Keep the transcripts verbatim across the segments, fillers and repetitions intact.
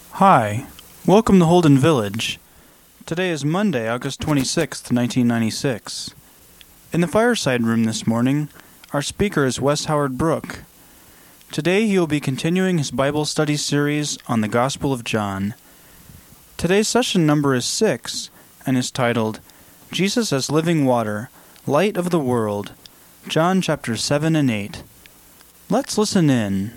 Hi, welcome to Holden Village. Today is Monday, August twenty-sixth, nineteen ninety-six. In the fireside room this morning, our speaker is Wes Howard Brooke. Today he will be continuing his Bible study series on the Gospel of John. Today's session number is six and is titled, Jesus as Living Water, Light of the World, John chapters seven and eight. Let's listen in.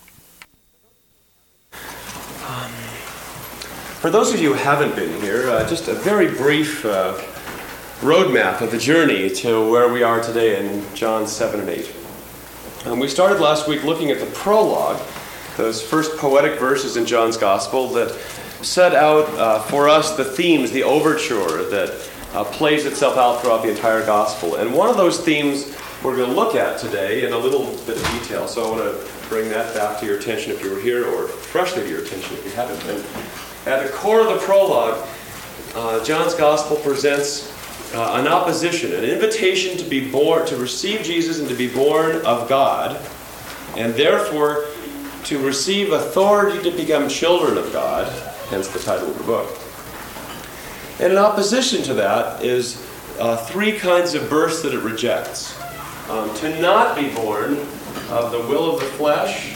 For those of you who haven't been here, uh, just a very brief uh, roadmap of the journey to where we are today in John seven and eight. Um, we started last week looking at the prologue, those first poetic verses in John's Gospel that set out uh, for us the themes, the overture that uh, plays itself out throughout the entire Gospel. And one of those themes we're going to look at today in a little bit of detail. So I want to bring that back to your attention if you were here, or freshly to your attention if you haven't been. At the core of the prologue, uh, John's Gospel presents uh, an opposition, an invitation to be born, to receive Jesus and to be born of God, and therefore to receive authority to become children of God, hence the title of the book. And in opposition to that is uh, three kinds of births that it rejects. Um, to not be born of the will of the flesh,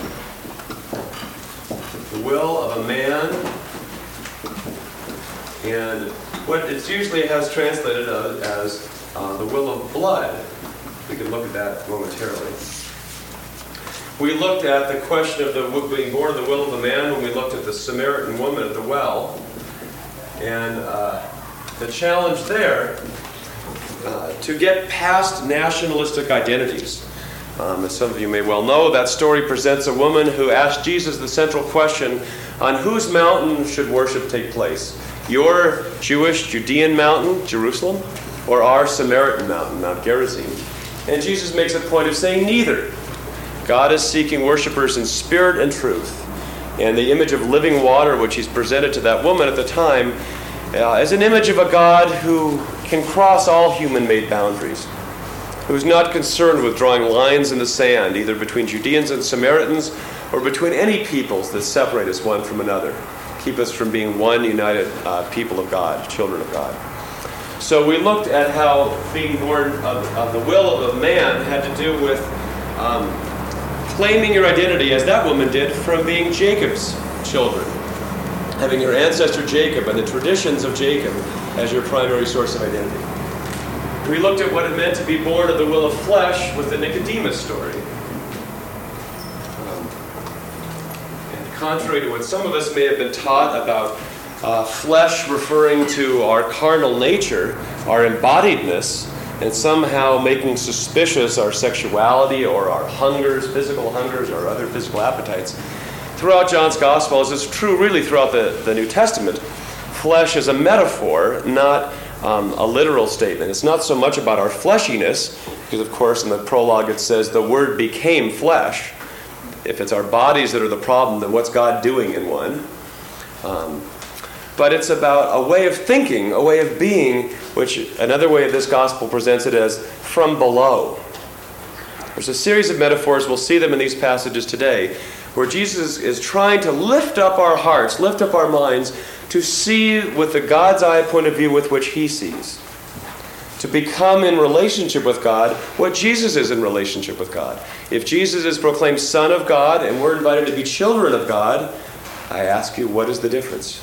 the will of a man, and what it usually has translated uh, as uh, the will of blood. We can look at that momentarily. We looked at the question of the being born of the will of a man when we looked at the Samaritan woman at the well. And uh, the challenge there, uh, to get past nationalistic identities. Um, as some of you may well know, that story presents a woman who asked Jesus the central question, on whose mountain should worship take place? Your Jewish Judean mountain, Jerusalem, or our Samaritan mountain, Mount Gerizim? And Jesus makes a point of saying neither. God is seeking worshipers in spirit and truth. And the image of living water, which he's presented to that woman at the time, uh, is an image of a God who can cross all human-made boundaries, who's not concerned with drawing lines in the sand, either between Judeans and Samaritans, or between any peoples that separate us one from another, keep us from being one united uh, people of God, children of God. So we looked at how being born of, of the will of a man had to do with um, claiming your identity, as that woman did, from being Jacob's children, having your ancestor Jacob and the traditions of Jacob as your primary source of identity. We looked at what it meant to be born of the will of flesh with the Nicodemus story. Um, and contrary to what some of us may have been taught about uh, flesh referring to our carnal nature, our embodiedness, and somehow making suspicious our sexuality or our hungers, physical hungers, or other physical appetites, throughout John's Gospel, as is true really throughout the, the New Testament, flesh is a metaphor, not Um, a literal statement. It's not so much about our fleshiness, because of course in the prologue it says the Word became flesh. If it's our bodies that are the problem, then what's God doing in one? Um, but it's about a way of thinking, a way of being, which another way of this gospel presents it as from below. There's a series of metaphors, we'll see them in these passages today, where Jesus is trying to lift up our hearts, lift up our minds, to see with the God's eye point of view with which he sees. To become in relationship with God what Jesus is in relationship with God. If Jesus is proclaimed Son of God and we're invited to be children of God, I ask you, what is the difference?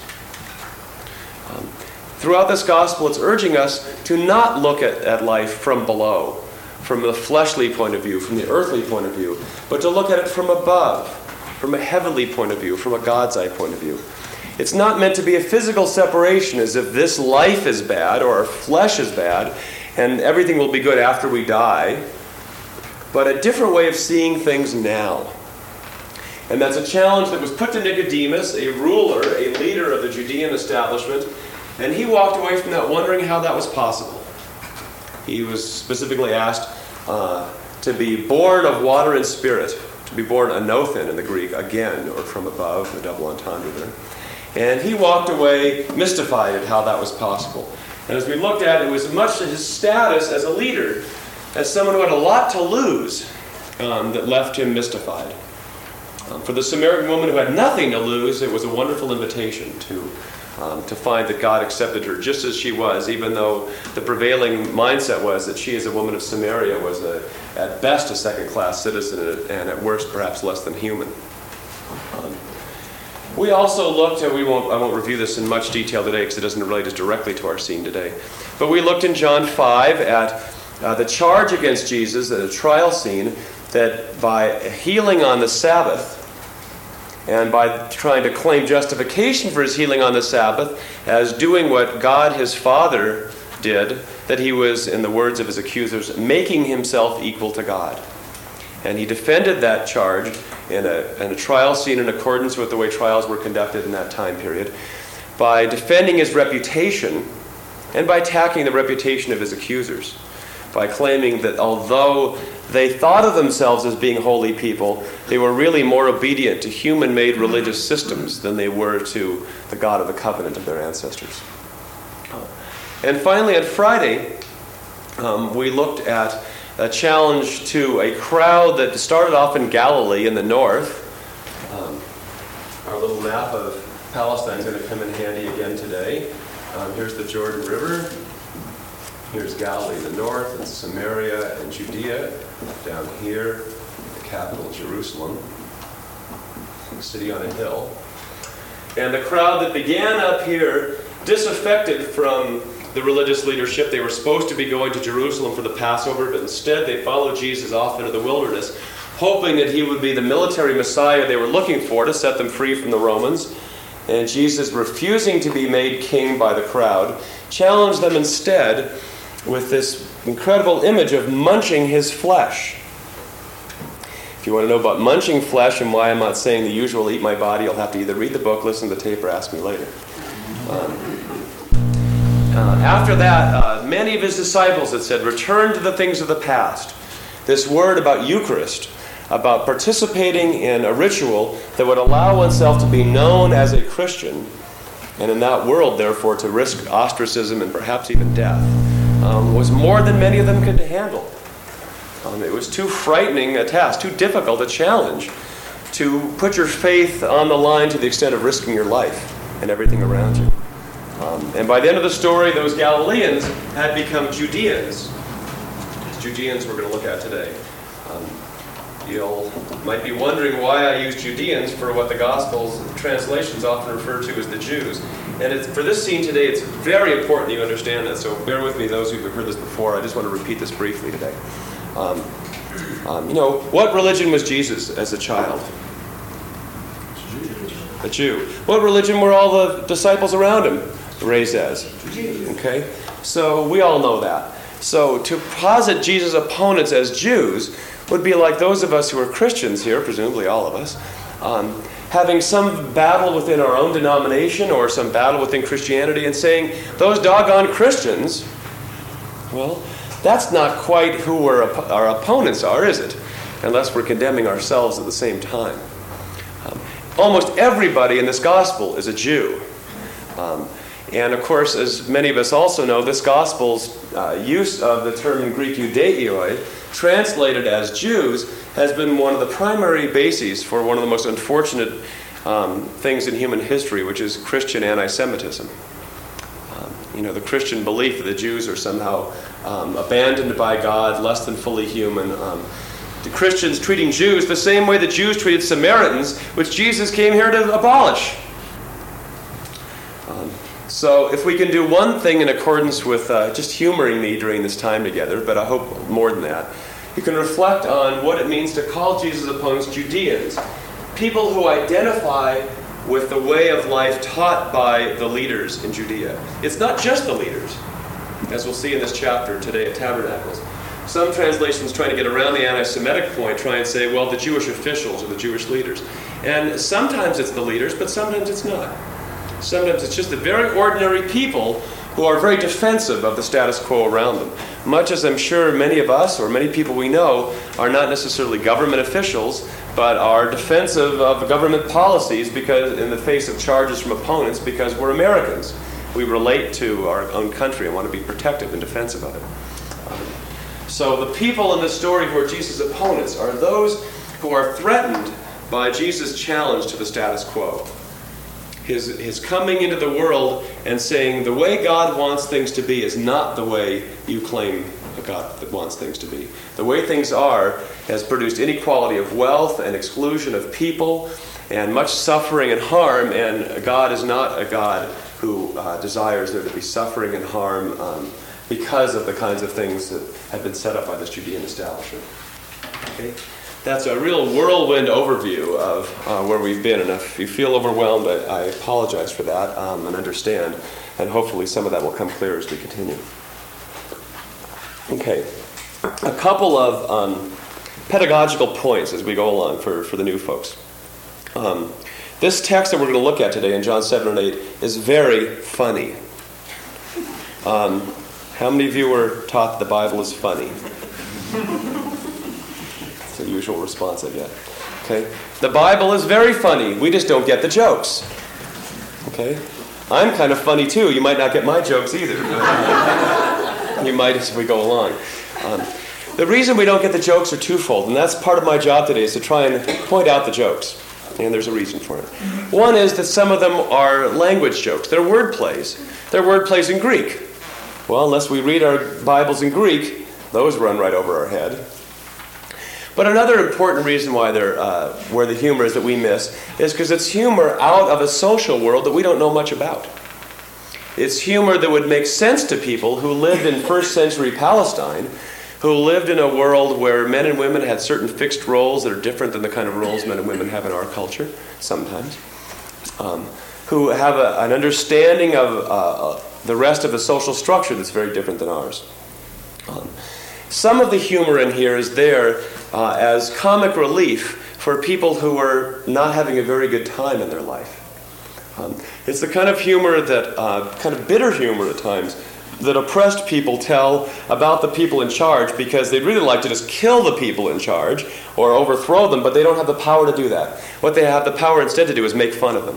Um, throughout this gospel, it's urging us to not look at, at life from below, from the fleshly point of view, from the earthly point of view, but to look at it from above, from a heavenly point of view, from a God's eye point of view. It's not meant to be a physical separation as if this life is bad or our flesh is bad and everything will be good after we die, but a different way of seeing things now. And that's a challenge that was put to Nicodemus, a ruler, a leader of the Judean establishment, and he walked away from that wondering how that was possible. He was specifically asked uh, to be born of water and spirit, to be born anothen in the Greek, again, or from above, the double entendre there. And he walked away mystified at how that was possible. And as we looked at it, it was much his status as a leader, as someone who had a lot to lose, um, that left him mystified. Um, for the Samaritan woman who had nothing to lose, it was a wonderful invitation to um, to find that God accepted her just as she was, even though the prevailing mindset was that she, as a woman of Samaria, was a, at best a second-class citizen and at worst perhaps less than human. Um, we also looked at, we won't, I won't review this in much detail today because it doesn't relate as directly to our scene today, but we looked in John five at uh, the charge against Jesus at a trial scene that by healing on the Sabbath and by trying to claim justification for his healing on the Sabbath as doing what God his Father did, that he was, in the words of his accusers, making himself equal to God. And he defended that charge in a, in a trial scene in accordance with the way trials were conducted in that time period by defending his reputation and by attacking the reputation of his accusers, by claiming that although they thought of themselves as being holy people, they were really more obedient to human-made religious systems than they were to the God of the covenant of their ancestors. And finally, on Friday, um, we looked at a challenge to a crowd that started off in Galilee in the north. Um, our little map of Palestine is going to come in handy again today. Um, here's the Jordan River. Here's Galilee in the north, and Samaria and Judea down here, the capital Jerusalem, a city on a hill. And the crowd that began up here, disaffected from the religious leadership, they were supposed to be going to Jerusalem for the Passover, but instead they followed Jesus off into the wilderness, hoping that he would be the military Messiah they were looking for to set them free from the Romans. And Jesus, refusing to be made king by the crowd, challenged them instead with this incredible image of munching his flesh. If you want to know about munching flesh and why I'm not saying the usual eat my body, you'll have to either read the book, listen to the tape, or ask me later. Um, uh, after that, uh, many of his disciples had said, return to the things of the past. This word about Eucharist, about participating in a ritual that would allow oneself to be known as a Christian, and in that world, therefore, to risk ostracism and perhaps even death, Um, was more than many of them could handle. Um, it was too frightening a task, too difficult a challenge to put your faith on the line to the extent of risking your life and everything around you. Um, and by the end of the story, those Galileans had become Judeans. These Judeans we're going to look at today. Um, you might be wondering why I use Judeans for what the Gospels translations often refer to as the Jews. And it's, for this scene today, it's very important that you understand that, so bear with me, those who have heard this before. I just want to repeat this briefly today. Um, um, you know, what religion was Jesus as a child? A Jew. What religion were all the disciples around him raised as? Okay? So we all know that. So to posit Jesus' opponents as Jews would be like those of us who are Christians here, presumably all of us, um, having some battle within our own denomination or some battle within Christianity and saying, those doggone Christians, well, that's not quite who our, our opponents are, is it? Unless we're condemning ourselves at the same time. Um, almost everybody in this gospel is a Jew. Um, and of course, as many of us also know, this gospel's uh, use of the term in Greek Judaioi, translated as Jews, has been one of the primary bases for one of the most unfortunate um, things in human history, which is Christian anti-Semitism. Um, you know, the Christian belief that the Jews are somehow um, abandoned by God, less than fully human. Um, the Christians treating Jews the same way the Jews treated Samaritans, which Jesus came here to abolish. Um, so if we can do one thing in accordance with uh, just humoring me during this time together, but I hope more than that, you can reflect on what it means to call Jesus' opponents Judeans, people who identify with the way of life taught by the leaders in Judea. It's not just the leaders, as we'll see in this chapter today at Tabernacles. Some translations trying to get around the anti-Semitic point try and say, well, the Jewish officials or the Jewish leaders. And sometimes it's the leaders, but sometimes it's not. Sometimes it's just the very ordinary people who are very defensive of the status quo around them. Much as I'm sure many of us, or many people we know, are not necessarily government officials, but are defensive of government policies because, in the face of charges from opponents, because we're Americans. We relate to our own country and want to be protective and defensive of it. Um, so the people in this story who are Jesus' opponents are those who are threatened by Jesus' challenge to the status quo. His, his coming into the world and saying the way God wants things to be is not the way you claim a God that wants things to be. The way things are has produced inequality of wealth and exclusion of people and much suffering and harm, and God is not a God who uh, desires there to be suffering and harm um, because of the kinds of things that have been set up by this Judean establishment. Okay? That's a real whirlwind overview of uh, where we've been, and if you feel overwhelmed, I, I apologize for that um, and understand, and hopefully some of that will come clear as we continue. Okay, a couple of um, pedagogical points as we go along for, for the new folks. Um, this text that we're going to look at today in John seven and eight is very funny. Um, how many of you were taught that the Bible is funny? It's the usual response I get. Okay, the Bible is very funny. We just don't get the jokes. Okay, I'm kind of funny too. You might not get my jokes either. You might as we go along. Um, the reason we don't get the jokes are twofold, and that's part of my job today, is to try and point out the jokes. And there's a reason for it. One is that some of them are language jokes. They're word plays. They're word plays in Greek. Well, unless we read our Bibles in Greek, those run right over our head. But another important reason why they're, uh, where the humor is that we miss is because it's humor out of a social world that we don't know much about. It's humor that would make sense to people who lived in first century Palestine, who lived in a world where men and women had certain fixed roles that are different than the kind of roles men and women have in our culture, sometimes, um, who have a, an understanding of uh, the rest of the social structure that's very different than ours. Um, some of the humor in here is there uh, as comic relief for people who are not having a very good time in their life. Um, it's the kind of humor that, uh, kind of bitter humor at times, that oppressed people tell about the people in charge because they'd really like to just kill the people in charge or overthrow them, but they don't have the power to do that. What they have the power instead to do is make fun of them.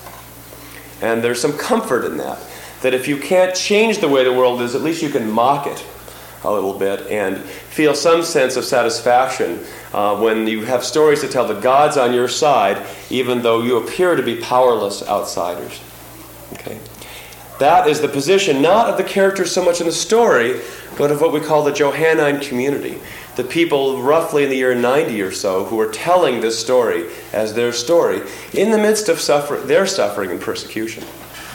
And there's some comfort in that, that if you can't change the way the world is, at least you can mock it a little bit and feel some sense of satisfaction uh, when you have stories to tell that God's on your side, even though you appear to be powerless outsiders. Okay? That is the position not of the characters so much in the story, but of what we call the Johannine community, the people roughly in the year ninety or so who are telling this story as their story in the midst of suffer- their suffering and persecution.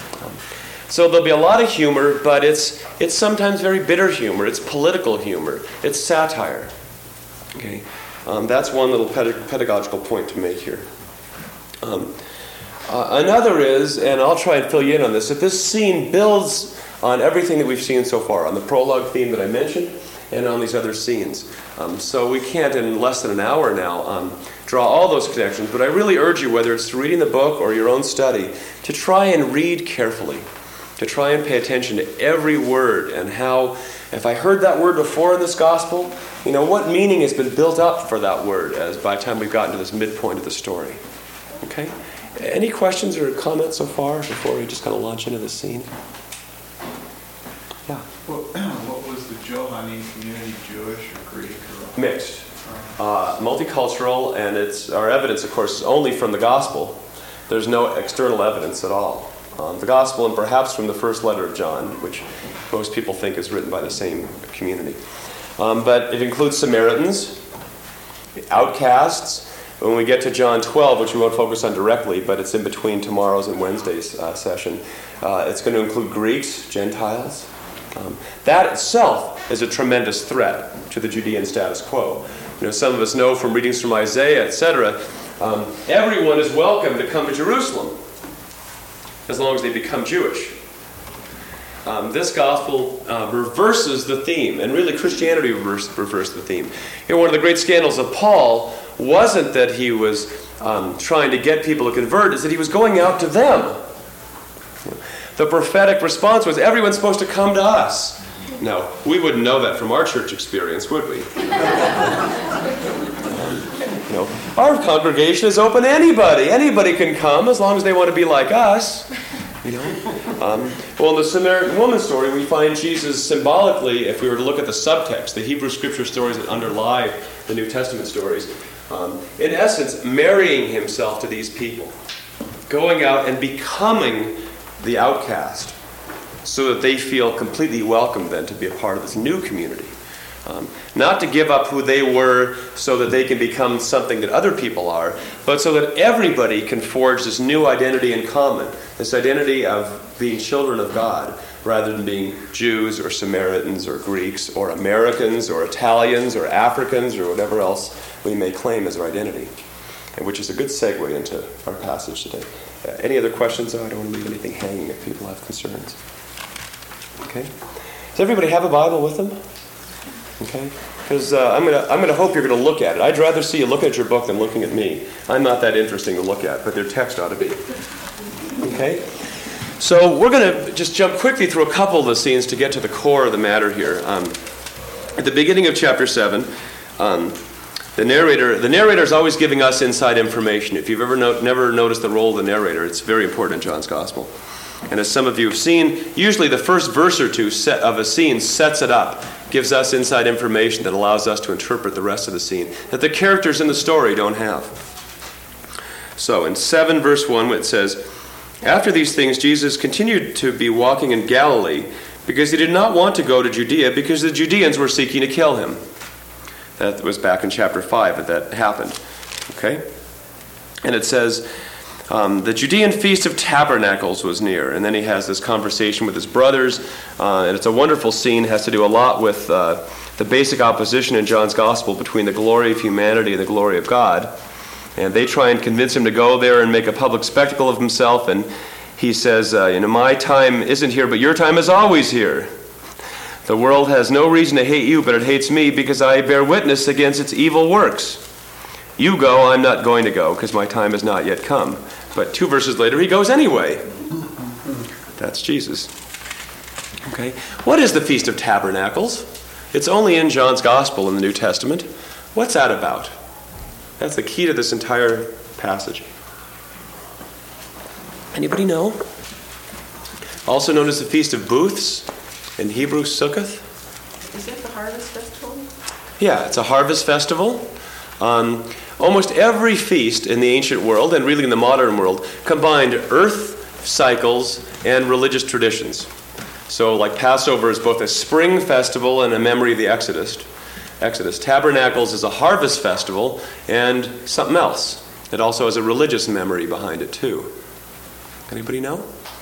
So there'll be a lot of humor, but it's it's sometimes very bitter humor. It's political humor. It's satire. Okay, um, that's one little ped- pedagogical point to make here. Um, uh, another is, and I'll try and fill you in on this, that this scene builds on everything that we've seen so far, on the prologue theme that I mentioned, and on these other scenes. Um, so we can't, in less than an hour now, um, draw all those connections. But I really urge you, whether it's reading the book or your own study, to try and read carefully. To try and pay attention to every word and how, if I heard that word before in this gospel, you know, what meaning has been built up for that word as by the time we've gotten to this midpoint of the story. Okay? Any questions or comments so far before we just kind of launch into this scene? Yeah. Well, what was the Johannine community, Jewish or Greek? Or Mixed. Uh, multicultural, and it's our evidence, of course, is only from the gospel. There's no external evidence at all. Um, the Gospel, and perhaps from the first letter of John, which most people think is written by the same community. Um, but it includes Samaritans, outcasts. When we get to John twelve, which we won't focus on directly, but it's in between tomorrow's and Wednesday's uh, session, uh, it's going to include Greeks, Gentiles. Um, that itself is a tremendous threat to the Judean status quo. You know, some of us know from readings from Isaiah, et cetera, um, everyone is welcome to come to Jerusalem, as long as they become Jewish. Um, this gospel uh, reverses the theme, and really Christianity reversed, reversed the theme. You know, one of the great scandals of Paul wasn't that he was um, trying to get people to convert, it's that he was going out to them. The prophetic response was, everyone's supposed to come to us. No, we wouldn't know that from our church experience, would we? You know, our congregation is open to anybody. Anybody can come as long as they want to be like us. You know. Um, well, in the Samaritan woman story, we find Jesus symbolically, if we were to look at the subtext, the Hebrew scripture stories that underlie the New Testament stories, Um, in essence, marrying himself to these people, going out and becoming the outcast so that they feel completely welcome then to be a part of this new community. Um, not to give up who they were so that they can become something that other people are, but so that everybody can forge this new identity in common, this identity of being children of God, rather than being Jews or Samaritans or Greeks or Americans or Italians or Africans or whatever else we may claim as our identity, and which is a good segue into our passage today. Uh, any other questions? Oh, I don't want to leave anything hanging if people have concerns. Okay. Does everybody have a Bible with them? Okay, because uh, I'm gonna I'm gonna hope you're gonna look at it. I'd rather see you look at your book than looking at me. I'm not that interesting to look at, but their text ought to be. Okay, so we're gonna just jump quickly through a couple of the scenes to get to the core of the matter here. Um, at the beginning of chapter seven, um, the narrator the narrator is always giving us inside information. If you've ever no, never noticed the role of the narrator, it's very important in John's Gospel. And as some of you have seen, usually the first verse or two set of a scene sets it up, gives us inside information that allows us to interpret the rest of the scene that the characters in the story don't have. So in seven verse one it says, "After these things Jesus continued to be walking in Galilee because he did not want to go to Judea because the Judeans were seeking to kill him." That was back in chapter five that that happened. Okay? And it says, Um, the Judean Feast of Tabernacles was near, and then he has this conversation with his brothers, uh, and it's a wonderful scene. It has to do a lot with uh, the basic opposition in John's Gospel between the glory of humanity and the glory of God. And they try and convince him to go there and make a public spectacle of himself, and he says, uh, you know, my time isn't here, but your time is always here. The world has no reason to hate you, but it hates me because I bear witness against its evil works. You go, I'm not going to go, because my time has not yet come. But two verses later, he goes anyway. That's Jesus. Okay. What is the Feast of Tabernacles? It's only in John's Gospel in the New Testament. What's that about? That's the key to this entire passage. Anybody know? Also known as the Feast of Booths, in Hebrew, Sukkoth. Is it the Harvest Festival? Yeah, it's a harvest festival. Um, almost every feast in the ancient world, and really in the modern world, combined earth cycles and religious traditions. So like Passover is both a spring festival and a memory of the Exodus. Exodus. Tabernacles is a harvest festival and something else. It also has a religious memory behind it too. Anybody know?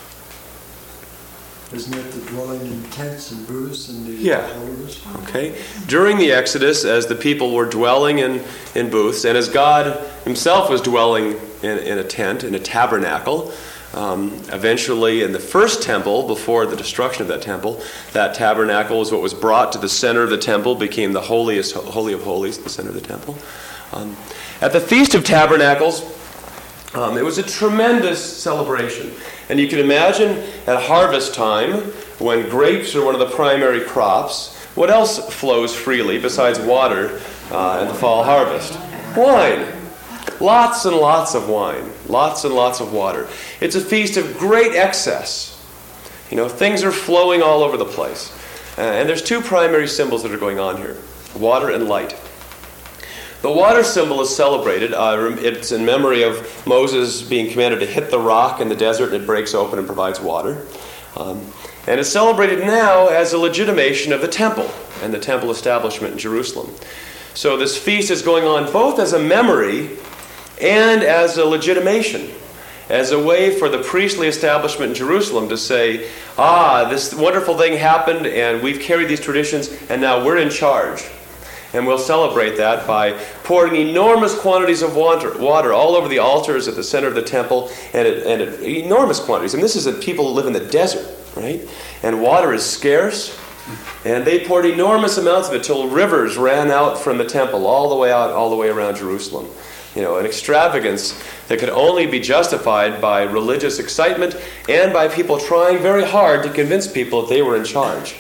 Isn't it the dwelling in tents and booths and the yeah. elders? Okay. During the Exodus, as the people were dwelling in, in booths, and as God himself was dwelling in, in a tent, in a tabernacle, um, eventually in the first temple, before the destruction of that temple, that tabernacle was what was brought to the center of the temple, became the holiest, Holy of Holies, the center of the temple. Um, at the Feast of Tabernacles, um, it was a tremendous celebration. And you can imagine at harvest time, when grapes are one of the primary crops, what else flows freely besides water uh, in the fall harvest? Wine. Lots and lots of wine. Lots and lots of water. It's a feast of great excess. You know, things are flowing all over the place. Uh, and there's two primary symbols that are going on here. Water and light. The water symbol is celebrated. Uh, it's in memory of Moses being commanded to hit the rock in the desert, and it breaks open and provides water. Um, and it's celebrated now as a legitimation of the temple and the temple establishment in Jerusalem. So this feast is going on both as a memory and as a legitimation, as a way for the priestly establishment in Jerusalem to say, ah, this wonderful thing happened, and we've carried these traditions, and now we're in charge. And we'll celebrate that by pouring enormous quantities of water, water all over the altars at the center of the temple, and, it, and it, enormous quantities. And this is that people live in the desert, right? And water is scarce, and they poured enormous amounts of it till rivers ran out from the temple all the way out, all the way around Jerusalem. You know, an extravagance that could only be justified by religious excitement and by people trying very hard to convince people that they were in charge.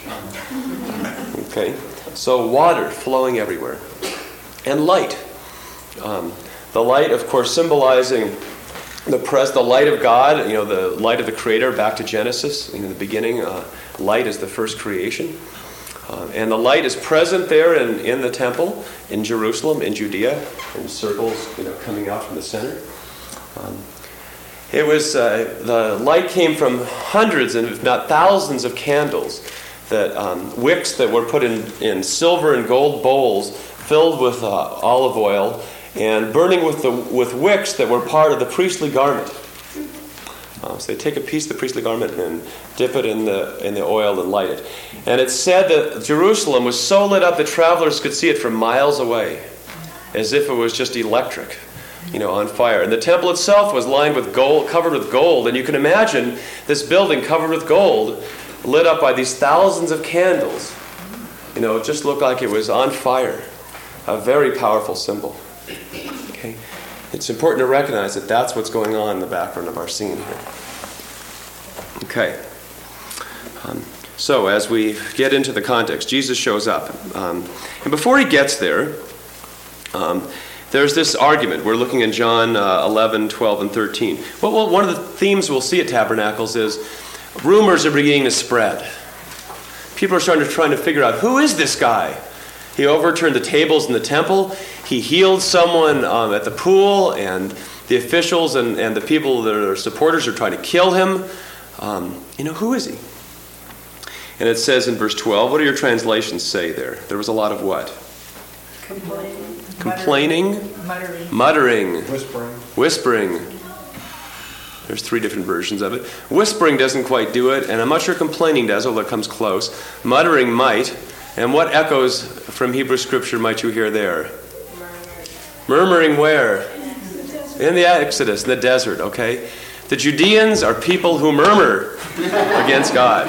Okay? So water flowing everywhere. And light. Um, the light, of course, symbolizing the pres- the light of God, you know, the light of the Creator, back to Genesis. In the beginning, uh, light is the first creation. Uh, and the light is present there in, in the temple, in Jerusalem, in Judea, in circles, you know, coming out from the center. Um, it was, uh, the light came from hundreds and if not thousands of candles, that um, wicks that were put in, in silver and gold bowls filled with uh, olive oil and burning with, the, with wicks that were part of the priestly garment. Uh, so they take a piece of the priestly garment and dip it in the in the oil and light it. And it's said that Jerusalem was so lit up that travelers could see it from miles away, as if it was just electric, you know, on fire. And the temple itself was lined with gold, covered with gold. And you can imagine this building covered with gold, lit up by these thousands of candles. You know, it just looked like it was on fire. A very powerful symbol. Okay. It's important to recognize that that's what's going on in the background of our scene here. Okay. Um, so as we get into the context, Jesus shows up. Um, and before he gets there, um, there's this argument. We're looking in John uh, eleven, twelve, and thirteen. Well, well, one of the themes we'll see at Tabernacles is rumors are beginning to spread. People are starting to trying to figure out, who is this guy? He overturned the tables in the temple. He healed someone um, at the pool, and the officials and, and the people that are supporters are trying to kill him. Um, you know, who is he? And it says in verse twelve, what do your translations say there? There was a lot of what? Complaining. Complaining. Muttering. Muttering. Whispering. Whispering. There's three different versions of it. Whispering doesn't quite do it, and I'm not sure complaining does, although it comes close. Muttering might. And what echoes from Hebrew Scripture might you hear there? Murmuring where? In the Exodus, in the desert, okay? The Judeans are people who murmur against God.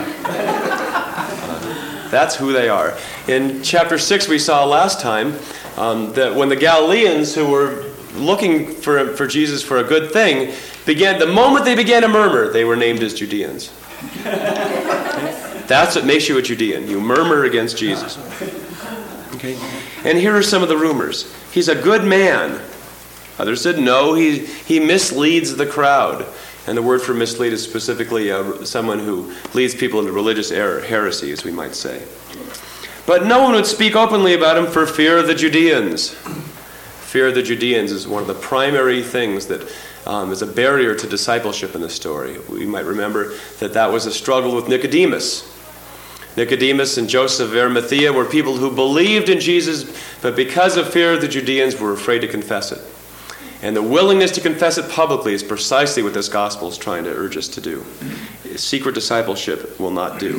Uh, that's who they are. In chapter six, we saw last time um, that when the Galileans who were looking for, for Jesus for a good thing, began, the moment they began to murmur, they were named as Judeans. Okay? That's what makes you a Judean. You murmur against Jesus. Okay? And here are some of the rumors. He's a good man. Others said no, he, he misleads the crowd. And the word for mislead is specifically uh, someone who leads people into religious error, heresy, as we might say. But no one would speak openly about him for fear of the Judeans. Fear of the Judeans is one of the primary things that um, is a barrier to discipleship in this story. We might remember that that was a struggle with Nicodemus. Nicodemus and Joseph of Arimathea were people who believed in Jesus, but because of fear of the Judeans were afraid to confess it. And the willingness to confess it publicly is precisely what this gospel is trying to urge us to do. Secret discipleship will not do.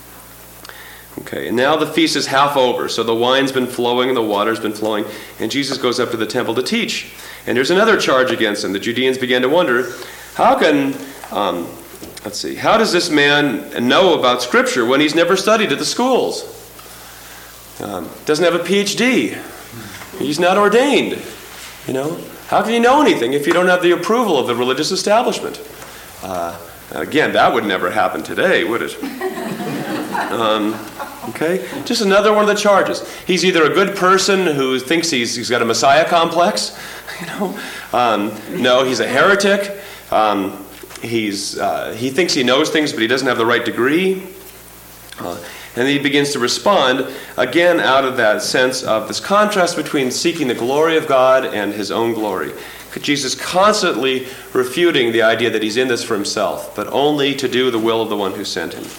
Okay, and now the feast is half over. So the wine's been flowing and the water's been flowing, and Jesus goes up to the temple to teach. And there's another charge against him. The Judeans began to wonder, how can, um, let's see, how does this man know about Scripture when he's never studied at the schools? Um, doesn't have a P H D. He's not ordained, you know. How can you know anything if you don't have the approval of the religious establishment? Uh, again, that would never happen today, would it? Um, okay, just another one of the charges. He's either a good person who thinks he's, he's got a Messiah complex, you know. Um, no, he's a heretic. Um, he's uh, he thinks he knows things, but he doesn't have the right degree. Uh, and he begins to respond, again, out of that sense of this contrast between seeking the glory of God and his own glory. Jesus constantly refuting the idea that he's in this for himself, but only to do the will of the one who sent him.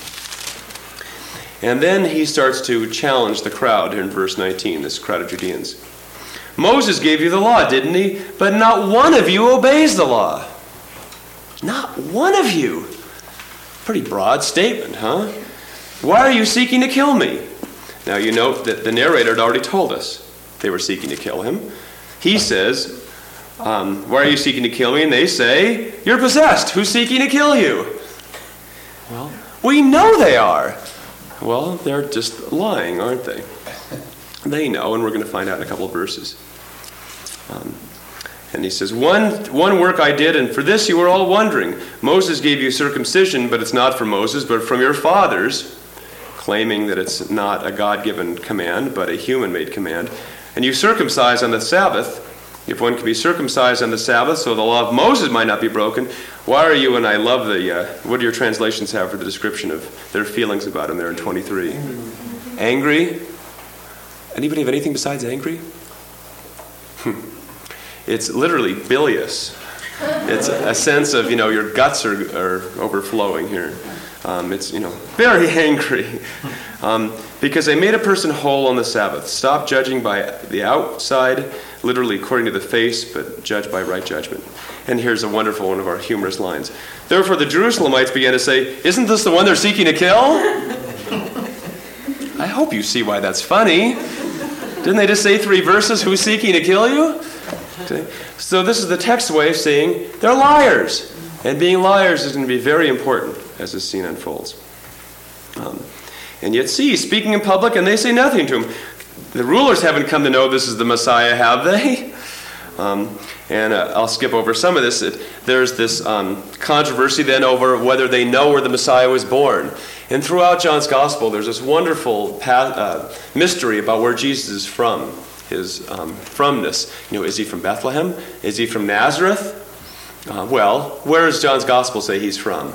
And then he starts to challenge the crowd in verse nineteen, this crowd of Judeans. Moses gave you the law, didn't he? But not one of you obeys the law. Not one of you. Pretty broad statement, huh? Why are you seeking to kill me? Now you note that the narrator had already told us they were seeking to kill him. He says, um, why are you seeking to kill me? And they say, you're possessed. Who's seeking to kill you? Well, we know they are. Well, they're just lying, aren't they? They know, and we're going to find out in a couple of verses. Um, and he says, one, one work I did, and for this you were all wondering. Moses gave you circumcision, but it's not from Moses, but from your fathers, claiming that it's not a God-given command, but a human-made command. And you circumcise on the Sabbath. If one can be circumcised on the Sabbath, so the law of Moses might not be broken, why are you, and I love the, uh, what do your translations have for the description of their feelings about him there in twenty-three? Angry. Anybody have anything besides angry? It's literally bilious. It's a sense of, you know, your guts are, are overflowing here. Um, it's, you know, very angry. Um, because they made a person whole on the Sabbath. Stop judging by the outside, literally according to the face, but judge by right judgment. And here's a wonderful one of our humorous lines. Therefore the Jerusalemites began to say, isn't this the one they're seeking to kill? I hope you see why that's funny. Didn't they just say three verses, who's seeking to kill you? Okay. So this is the text way of saying they're liars. And being liars is going to be very important as this scene unfolds. Um, and yet see, speaking in public, and they say nothing to him. The rulers haven't come to know this is the Messiah, have they? Um, and uh, I'll skip over some of this. It, there's this um, controversy then over whether they know where the Messiah was born. And throughout John's Gospel, there's this wonderful path, uh, mystery about where Jesus is from, his um, fromness. You know, is he from Bethlehem? Is he from Nazareth? Uh, well, where does John's Gospel say he's from?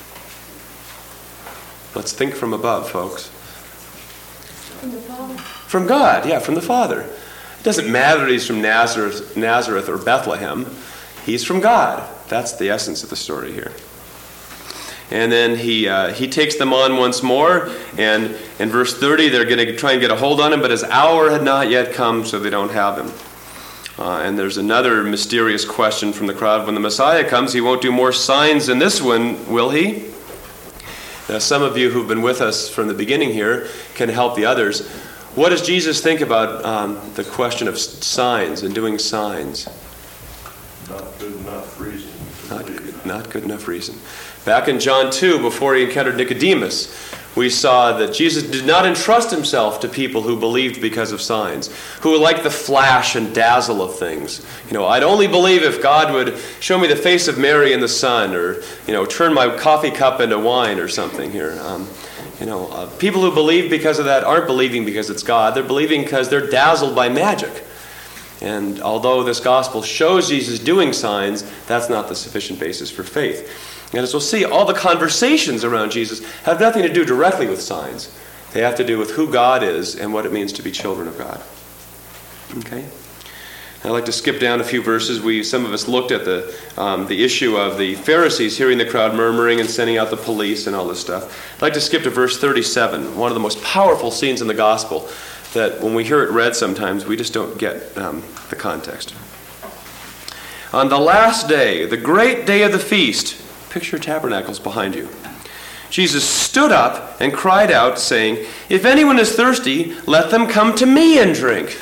Let's think from above, folks. From the Father. From God, yeah, from the Father. It doesn't matter that he's from Nazareth, Nazareth or Bethlehem. He's from God. That's the essence of the story here. And then he uh, he takes them on once more, and in verse thirty, they're going to try and get a hold on him, but his hour had not yet come, so they don't have him. Uh, and there's another mysterious question from the crowd. When the Messiah comes, he won't do more signs than this one, will he? Now, some of you who've been with us from the beginning here can help the others. What does Jesus think about um, the question of signs and doing signs? Not good enough reason. Not good, not good enough reason. Back in John two, before he encountered Nicodemus, we saw that Jesus did not entrust himself to people who believed because of signs, who like the flash and dazzle of things. You know, I'd only believe if God would show me the face of Mary in the sun, or, you know, turn my coffee cup into wine or something here. Um, you know, uh, people who believe because of that aren't believing because it's God. They're believing because they're dazzled by magic. And although this gospel shows Jesus doing signs, that's not the sufficient basis for faith. And as we'll see, all the conversations around Jesus have nothing to do directly with signs. They have to do with who God is and what it means to be children of God. Okay? I'd like to skip down a few verses. We, some of us looked at the, um, the issue of the Pharisees hearing the crowd murmuring and sending out the police and all this stuff. I'd like to skip to verse thirty-seven, one of the most powerful scenes in the gospel that when we hear it read sometimes, we just don't get um, the context. On the last day, the great day of the feast, picture tabernacles behind you, Jesus stood up and cried out, saying, "If anyone is thirsty, let them come to me and drink."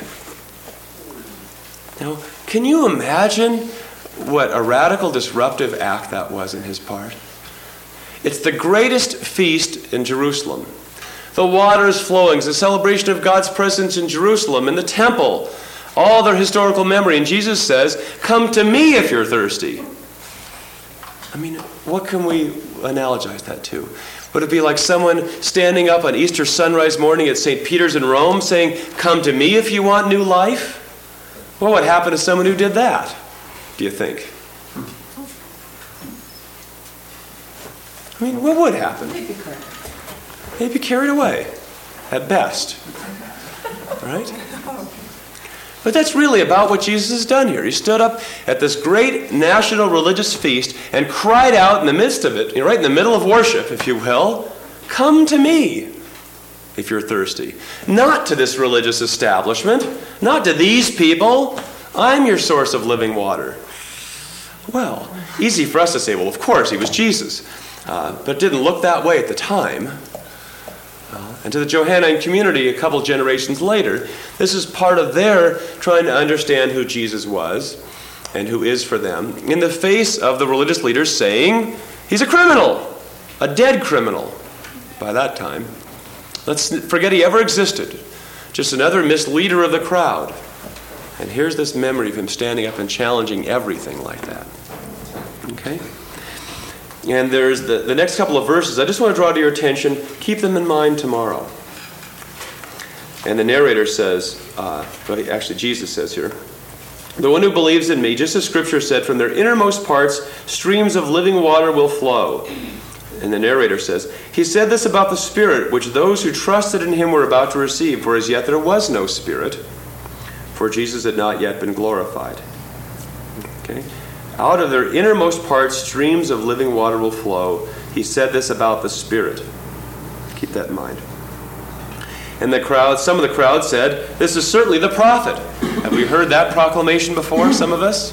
Now, can you imagine what a radical disruptive act that was in his part? It's the greatest feast in Jerusalem. The water is flowing. It's a celebration of God's presence in Jerusalem, in the temple, all their historical memory. And Jesus says, "Come to me if you're thirsty." I mean, what can we analogize that to? Would it be like someone standing up on Easter sunrise morning at Saint Peter's in Rome saying, "Come to me if you want new life"? What would happen to someone who did that, do you think? I mean, what would happen? They'd be carried away, at best. Right? But that's really about what Jesus has done here. He stood up at this great national religious feast and cried out in the midst of it, you know, right in the middle of worship, if you will, "Come to me if you're thirsty." Not to this religious establishment, not to these people. I'm your source of living water. Well, easy for us to say, well, of course, he was Jesus. Uh, but it didn't look that way at the time. Uh, and to the Johannine community a couple generations later, this is part of their trying to understand who Jesus was and who is for them, in the face of the religious leaders saying, he's a criminal, a dead criminal by that time. Let's forget he ever existed. Just another misleader of the crowd. And here's this memory of him standing up and challenging everything like that. Okay? And there's the, the next couple of verses. I just want to draw to your attention. Keep them in mind tomorrow. And the narrator says, uh, well, actually Jesus says here, "The one who believes in me, just as Scripture said, from their innermost parts, streams of living water will flow." And the narrator says, he said this about the Spirit, which those who trusted in him were about to receive, for as yet there was no Spirit, for Jesus had not yet been glorified. Okay? Out of their innermost parts, streams of living water will flow. He said this about the Spirit. Keep that in mind. And the crowd, some of the crowd said, this is certainly the prophet. Have we heard that proclamation before, some of us?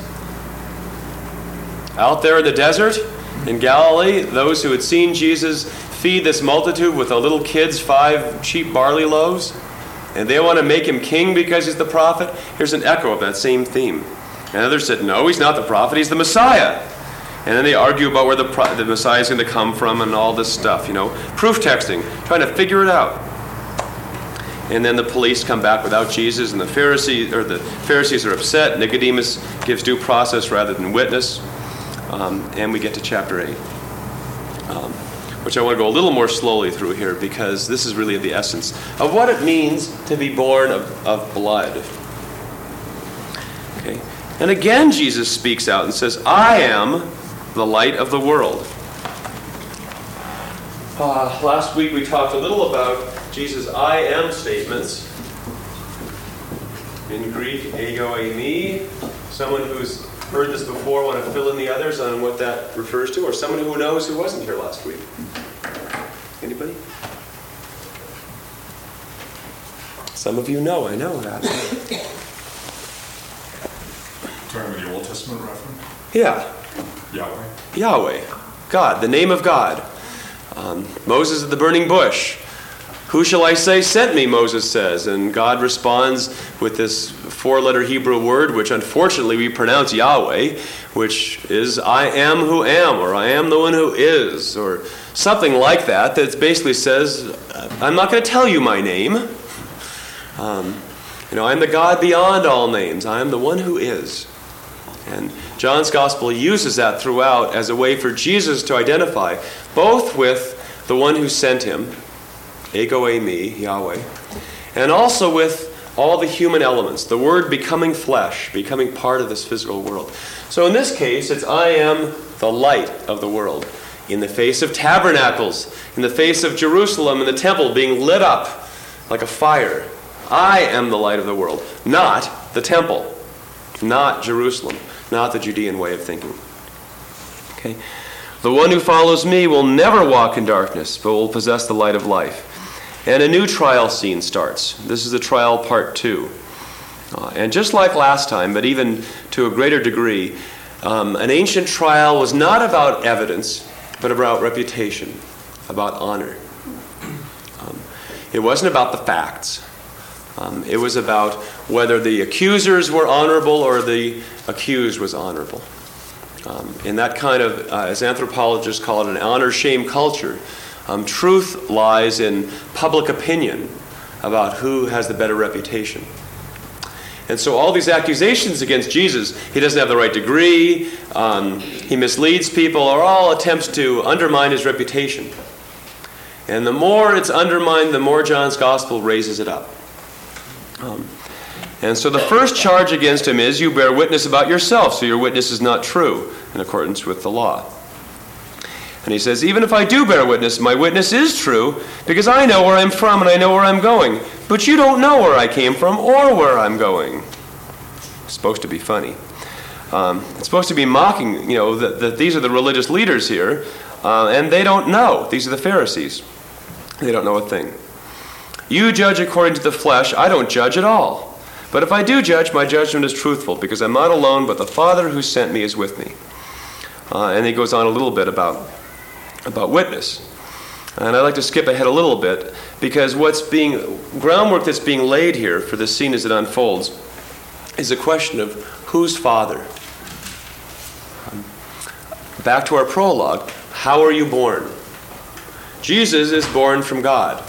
Out there in the desert, in Galilee, those who had seen Jesus feed this multitude with the little kids' five cheap barley loaves, and they want to make him king because he's the prophet. Here's an echo of that same theme. And others said, no, he's not the prophet, he's the Messiah. And then they argue about where the, pro- the Messiah is going to come from and all this stuff, you know. Proof texting, trying to figure it out. And then the police come back without Jesus, and the Pharisees, or the Pharisees are upset. Nicodemus gives due process rather than witness. Um, and we get to chapter eight, um, which I want to go a little more slowly through here because this is really the essence of what it means to be born of, of blood. Okay. And again, Jesus speaks out and says, I am the light of the world. Uh, last week we talked a little about Jesus' I am statements. In Greek, ego eimi. Someone who's heard this before, want to fill in the others on what that refers to, or someone who knows who wasn't here last week? Anybody? Some of you know, I know that. Talking about the Old Testament reference? Yeah. Yahweh? Yahweh. God, the name of God. Um, Moses at the burning bush. Who shall I say sent me, Moses says. And God responds with this four-letter Hebrew word, which unfortunately we pronounce Yahweh, which is I am who am, or I am the one who is, or something like that, that basically says, I'm not going to tell you my name. Um, you know, I'm the God beyond all names. I am the one who is. And John's Gospel uses that throughout as a way for Jesus to identify both with the one who sent him, ego eimi, Yahweh, and also with all the human elements, the Word becoming flesh, becoming part of this physical world. So in this case, it's I am the light of the world. In the face of tabernacles, in the face of Jerusalem and the temple being lit up like a fire, I am the light of the world, not the temple, not Jerusalem, not the Judean way of thinking. Okay? The one who follows me will never walk in darkness, but will possess the light of life. And a new trial scene starts. This is the trial part two. Uh, and just like last time, but even to a greater degree, um, an ancient trial was not about evidence, but about reputation, about honor. Um, it wasn't about the facts. Um, it was about whether the accusers were honorable or the accused was honorable. Um, in that kind of, uh, as anthropologists call it, an honor-shame culture, Um, truth lies in public opinion about who has the better reputation. And so all these accusations against Jesus, he doesn't have the right degree, um, he misleads people, are all attempts to undermine his reputation. And the more it's undermined, the more John's Gospel raises it up. Um, and so the first charge against him is, you bear witness about yourself, so your witness is not true in accordance with the law. And he says, even if I do bear witness, my witness is true, because I know where I'm from and I know where I'm going. But you don't know where I came from or where I'm going. It's supposed to be funny. Um, it's supposed to be mocking, you know, that, that these are the religious leaders here, uh, and they don't know. These are the Pharisees. They don't know a thing. You judge according to the flesh. I don't judge at all. But if I do judge, my judgment is truthful, because I'm not alone, but the Father who sent me is with me. Uh, and he goes on a little bit about about witness. And I'd like to skip ahead a little bit, because what's being, groundwork that's being laid here for this scene as it unfolds is a question of whose father? Um, back to our prologue, how are you born? Jesus is born from God.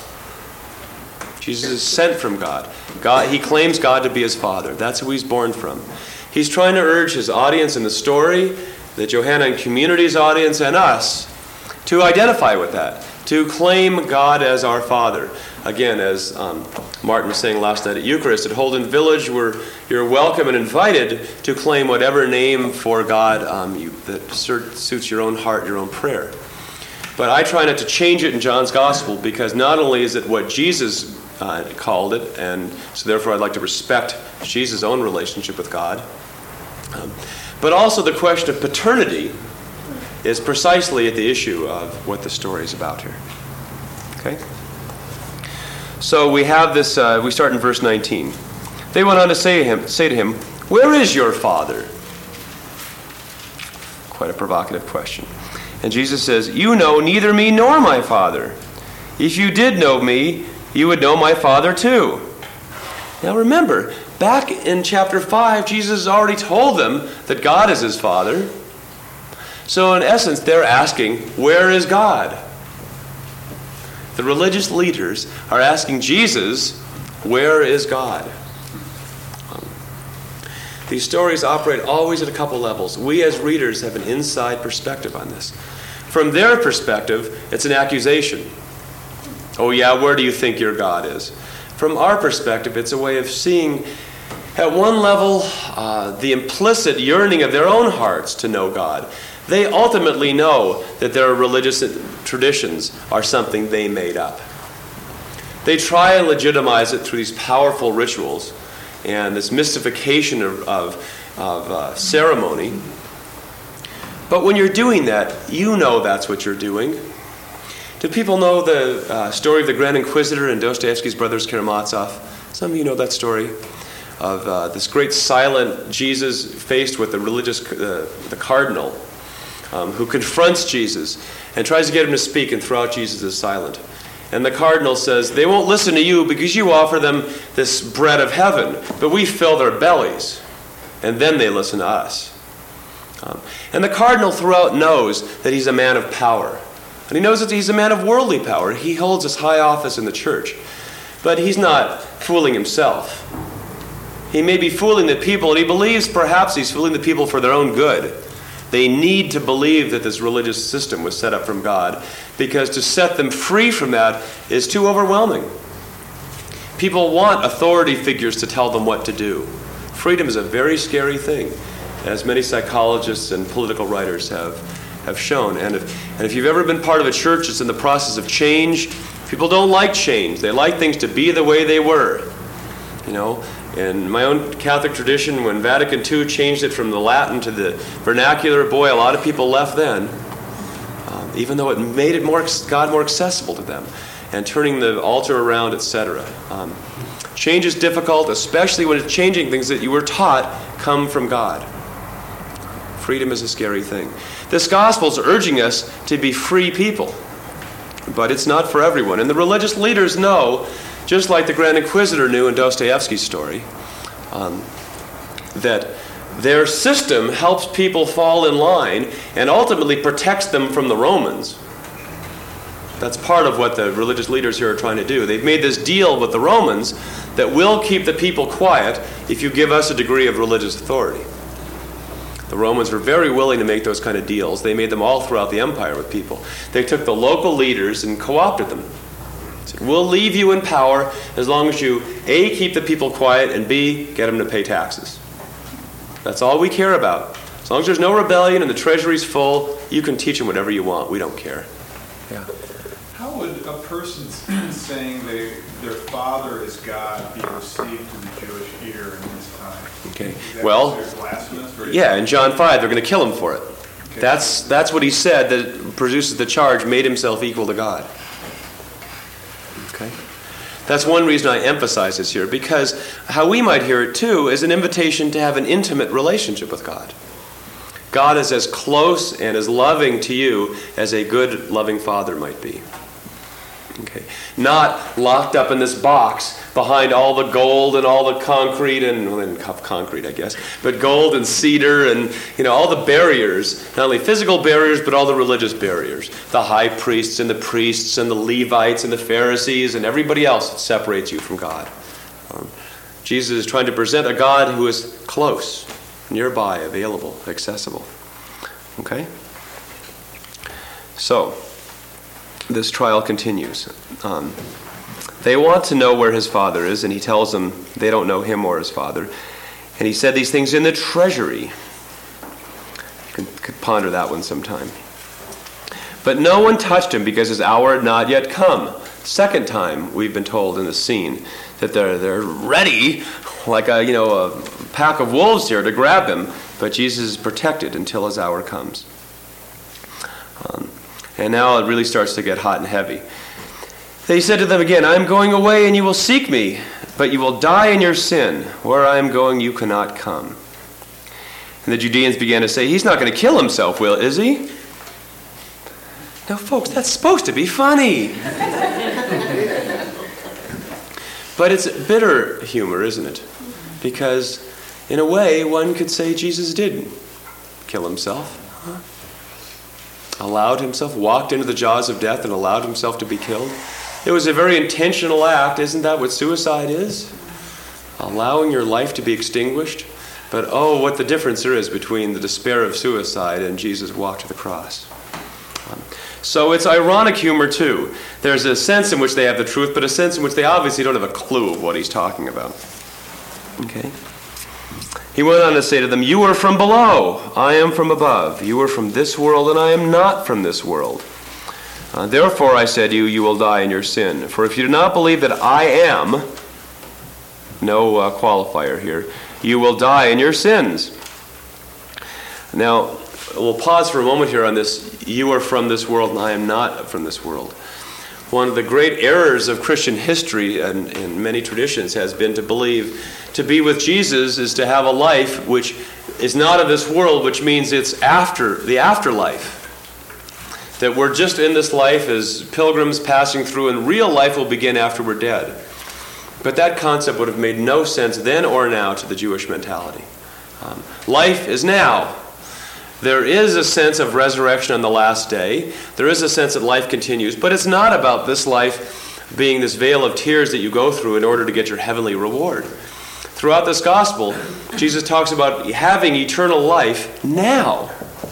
Jesus is sent from God. God. He claims God to be his father. That's who he's born from. He's trying to urge his audience in the story, the Johannine community's audience, and us, to identify with that, to claim God as our Father. Again, as um, Martin was saying last night at Eucharist, at Holden Village, where you're welcome and invited to claim whatever name for God um, you, that suits your own heart, your own prayer. But I try not to change it in John's Gospel, because not only is it what Jesus uh, called it, and so therefore I'd like to respect Jesus' own relationship with God, um, but also the question of paternity is precisely at the issue of what the story is about here. Okay? So we have this, uh, we start in verse nineteen. They went on to say to him, say to him, "Where is your father?" Quite a provocative question. And Jesus says, "You know neither me nor my Father. If you did know me, you would know my Father too." Now remember, back in chapter five, Jesus already told them that God is his Father. So in essence, they're asking, where is God? The religious leaders are asking Jesus, where is God? Um, these stories operate always at a couple levels. We as readers have an inside perspective on this. From their perspective, it's an accusation. Oh yeah, where do you think your God is? From our perspective, it's a way of seeing at one level uh, the implicit yearning of their own hearts to know God. They ultimately know that their religious traditions are something they made up. They try and legitimize it through these powerful rituals and this mystification of, of, of uh, ceremony. But when you're doing that, you know that's what you're doing. Do people know the uh, story of the Grand Inquisitor and Dostoevsky's Brothers Karamazov? Some of you know that story of uh, this great silent Jesus faced with the religious, uh, the cardinal, um, who confronts Jesus and tries to get him to speak, and throughout Jesus is silent. And the cardinal says, "They won't listen to you because you offer them this bread of heaven, but we fill their bellies, and then they listen to us." Um, and the cardinal throughout knows that he's a man of power. And he knows that he's a man of worldly power. He holds this high office in the church. But he's not fooling himself. He may be fooling the people, and he believes perhaps he's fooling the people for their own good. They need to believe that this religious system was set up from God, because to set them free from that is too overwhelming. People want authority figures to tell them what to do. Freedom is a very scary thing, as many psychologists and political writers have, have shown. And if, and if you've ever been part of a church that's in the process of change, people don't like change. They like things to be the way they were. You know, in my own Catholic tradition, when Vatican Two changed it from the Latin to the vernacular, boy, a lot of people left then, um, even though it made it more God more accessible to them, and turning the altar around, et cetera. Um, change is difficult, especially when it's changing things that you were taught come from God. Freedom is a scary thing. This gospel is urging us to be free people, but it's not for everyone. And the religious leaders know, just like the Grand Inquisitor knew in Dostoevsky's story, um, that their system helps people fall in line and ultimately protects them from the Romans. That's part of what the religious leaders here are trying to do. They've made this deal with the Romans that will keep the people quiet if you give us a degree of religious authority. The Romans were very willing to make those kind of deals. They made them all throughout the empire with people. They took the local leaders and co-opted them. Said, "We'll leave you in power as long as you, A, keep the people quiet, and B, get them to pay taxes. That's all we care about. As long as there's no rebellion and the treasury's full, you can teach them whatever you want. We don't care." Yeah. How would a person saying they, their father is God be received to the Jewish ear in this time? Okay. Is that Well, considered blasphemous, or is yeah, in John five, they're going to kill him for it. Okay. That's that's what he said that produces the charge, made himself equal to God. Okay. That's one reason I emphasize this here, because how we might hear it too is an invitation to have an intimate relationship with God. God is as close and as loving to you as a good, loving father might be. Okay. Not locked up in this box behind all the gold and all the concrete and, well, then concrete, I guess, but gold and cedar and, you know, all the barriers, not only physical barriers, but all the religious barriers. The high priests and the priests and the Levites and the Pharisees and everybody else that separates you from God. Um, Jesus is trying to present a God who is close, nearby, available, accessible. Okay? So, this trial continues. Um, they want to know where his father is, and he tells them they don't know him or his father. And he said these things in the treasury. You can, can ponder that one sometime. But no one touched him because his hour had not yet come. Second time we've been told in the scene that they're they're ready, like a you know a pack of wolves here to grab him. But Jesus is protected until his hour comes. Um, and now it really starts to get hot and heavy. They said to them again, "I am going away, and you will seek me, but you will die in your sin. Where I am going, you cannot come." And the Judeans began to say, "He's not going to kill himself, will is he?" Now, folks, that's supposed to be funny. But it's bitter humor, isn't it? Because, in a way, one could say Jesus did kill himself. Huh? Allowed himself, walked into the jaws of death and allowed himself to be killed. It was a very intentional act. Isn't that what suicide is? Allowing your life to be extinguished. But oh, what the difference there is between the despair of suicide and Jesus walked to the cross. Um, So it's ironic humor, too. There's a sense in which they have the truth, but a sense in which they obviously don't have a clue of what he's talking about. Okay? He went on to say to them, "You are from below, I am from above. You are from this world, and I am not from this world. Uh, therefore, I said to you, you will die in your sin. For if you do not believe that I am," no uh, qualifier here, "you will die in your sins." Now, we'll pause for a moment here on this. You are from this world, and I am not from this world. One of the great errors of Christian history and in many traditions has been to believe to be with Jesus is to have a life which is not of this world, which means it's after the afterlife. That we're just in this life as pilgrims passing through, and real life will begin after we're dead. But that concept would have made no sense then or now to the Jewish mentality. Um, life is now. There is a sense of resurrection on the last day. There is a sense that life continues, but it's not about this life being this veil of tears that you go through in order to get your heavenly reward. Throughout this gospel, Jesus talks about having eternal life now.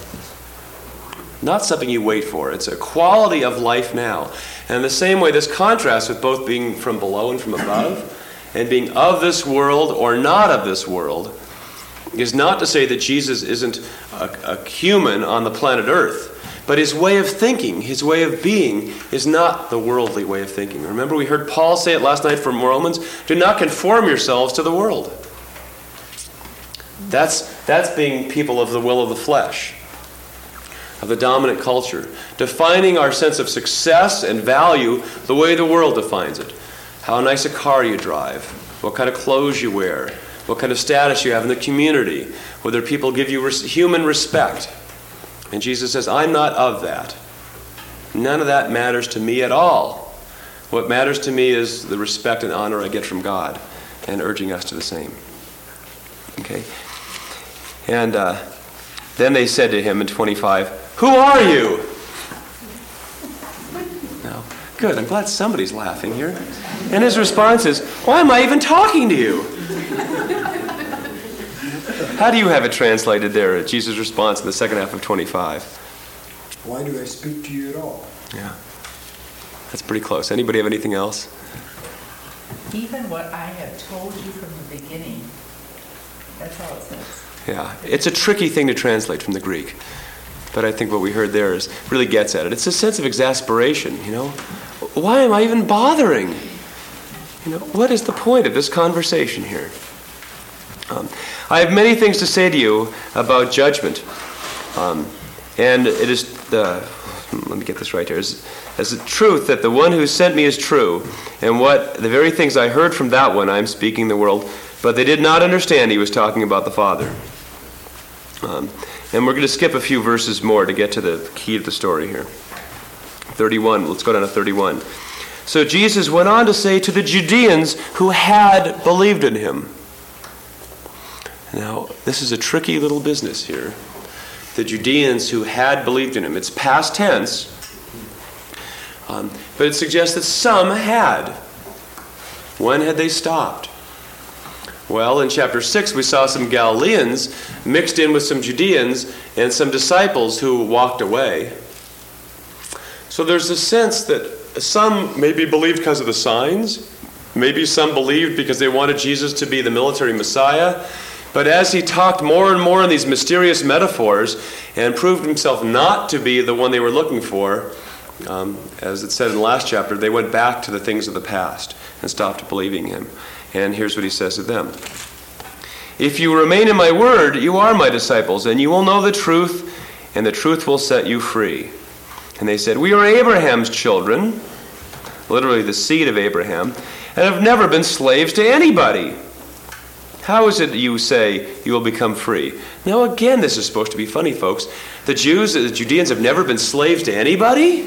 Not something you wait for. It's a quality of life now. And in the same way, this contrasts with both being from below and from above, and being of this world or not of this world, is not to say that Jesus isn't a, a human on the planet Earth, but his way of thinking, his way of being, is not the worldly way of thinking. Remember, we heard Paul say it last night from Romans, "Do not conform yourselves to the world." That's, that's being people of the will of the flesh, of the dominant culture, defining our sense of success and value the way the world defines it. How nice a car you drive, what kind of clothes you wear, what kind of status you have in the community, whether people give you res- human respect. And Jesus says, I'm not of that. None of that matters to me at all. What matters to me is the respect and honor I get from God, and urging us to the same. Okay? And uh, then they said to him in twenty-five, "Who are you?" Now, good, I'm glad somebody's laughing here. And his response is, "Why am I even talking to you?" How do you have it translated there, Jesus' response in the second half of twenty-five? Why do I speak to you at all? Yeah. That's pretty close. Anybody have anything else? Even what I have told you from the beginning. That's all it says. Yeah. It's a tricky thing to translate from the Greek. But I think what we heard there is really gets at it. It's a sense of exasperation, you know. Why am I even bothering? You know, what is the point of this conversation here? Um, I have many things to say to you about judgment. Um, and it is the, let me get this right here, as, as the truth that the one who sent me is true, and what the very things I heard from that one I am speaking in the world, but they did not understand he was talking about the Father. Um, and we're going to skip a few verses more to get to the key of the story here. thirty-one, let's go down to thirty-one. So Jesus went on to say to the Judeans who had believed in him. Now, this is a tricky little business here. The Judeans who had believed in him. It's past tense, um, but it suggests that some had. When had they stopped? Well, in chapter six, we saw some Galileans mixed in with some Judeans and some disciples who walked away. So there's a sense that some maybe believed because of the signs. Maybe some believed because they wanted Jesus to be the military Messiah. But as he talked more and more in these mysterious metaphors and proved himself not to be the one they were looking for, um, as it said in the last chapter, they went back to the things of the past and stopped believing him. And here's what he says to them. If you remain in my word, you are my disciples, and you will know the truth, and the truth will set you free. And they said, we are Abraham's children, literally the seed of Abraham, and have never been slaves to anybody. How is it you say you will become free? Now again, this is supposed to be funny, folks. The Jews, the Judeans have never been slaves to anybody?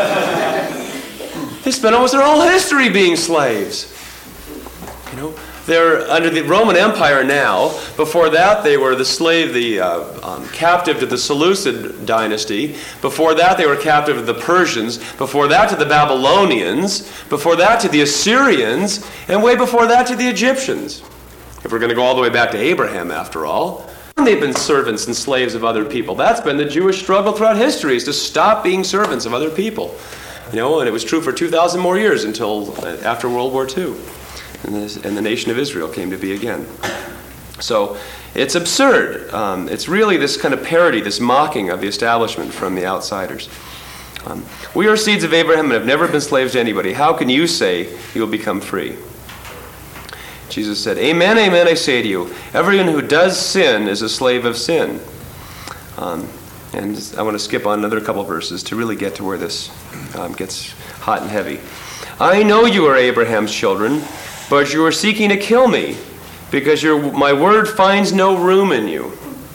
They spent almost their whole history being slaves. You know, they're under the Roman Empire now. Before that, they were the slave, the uh, um, captive to the Seleucid dynasty. Before that, they were captive to the Persians. Before that, to the Babylonians. Before that, to the Assyrians. And way before that, to the Egyptians. If we're going to go all the way back to Abraham, after all. They've been servants and slaves of other people. That's been the Jewish struggle throughout history, is to stop being servants of other people. You know, and it was true for two thousand more years until after World War Two. And, this, and the nation of Israel came to be again. So it's absurd. Um, it's really this kind of parody, this mocking of the establishment from the outsiders. Um, we are seeds of Abraham and have never been slaves to anybody. How can you say you will become free? Jesus said, amen, amen, I say to you, everyone who does sin is a slave of sin. Um, and I want to skip on another couple verses to really get to where this um, gets hot and heavy. I know you are Abraham's children, but you are seeking to kill me, because your, my word finds no room in you.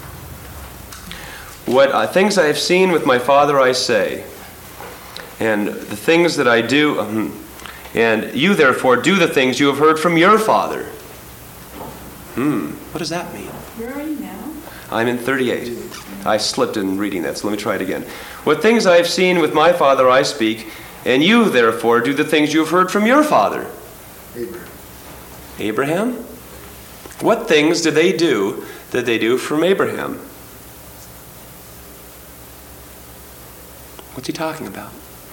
What uh, things I have seen with my Father I say, and the things that I do... Um, And you, therefore, do the things you have heard from your father. Hmm, what does that mean? Where are you now? I'm in thirty-eight. I slipped in reading that, so let me try it again. What things I have seen with my father I speak, and you, therefore, do the things you have heard from your father. Abraham. Abraham? What things did they do that they do from Abraham? What's he talking about?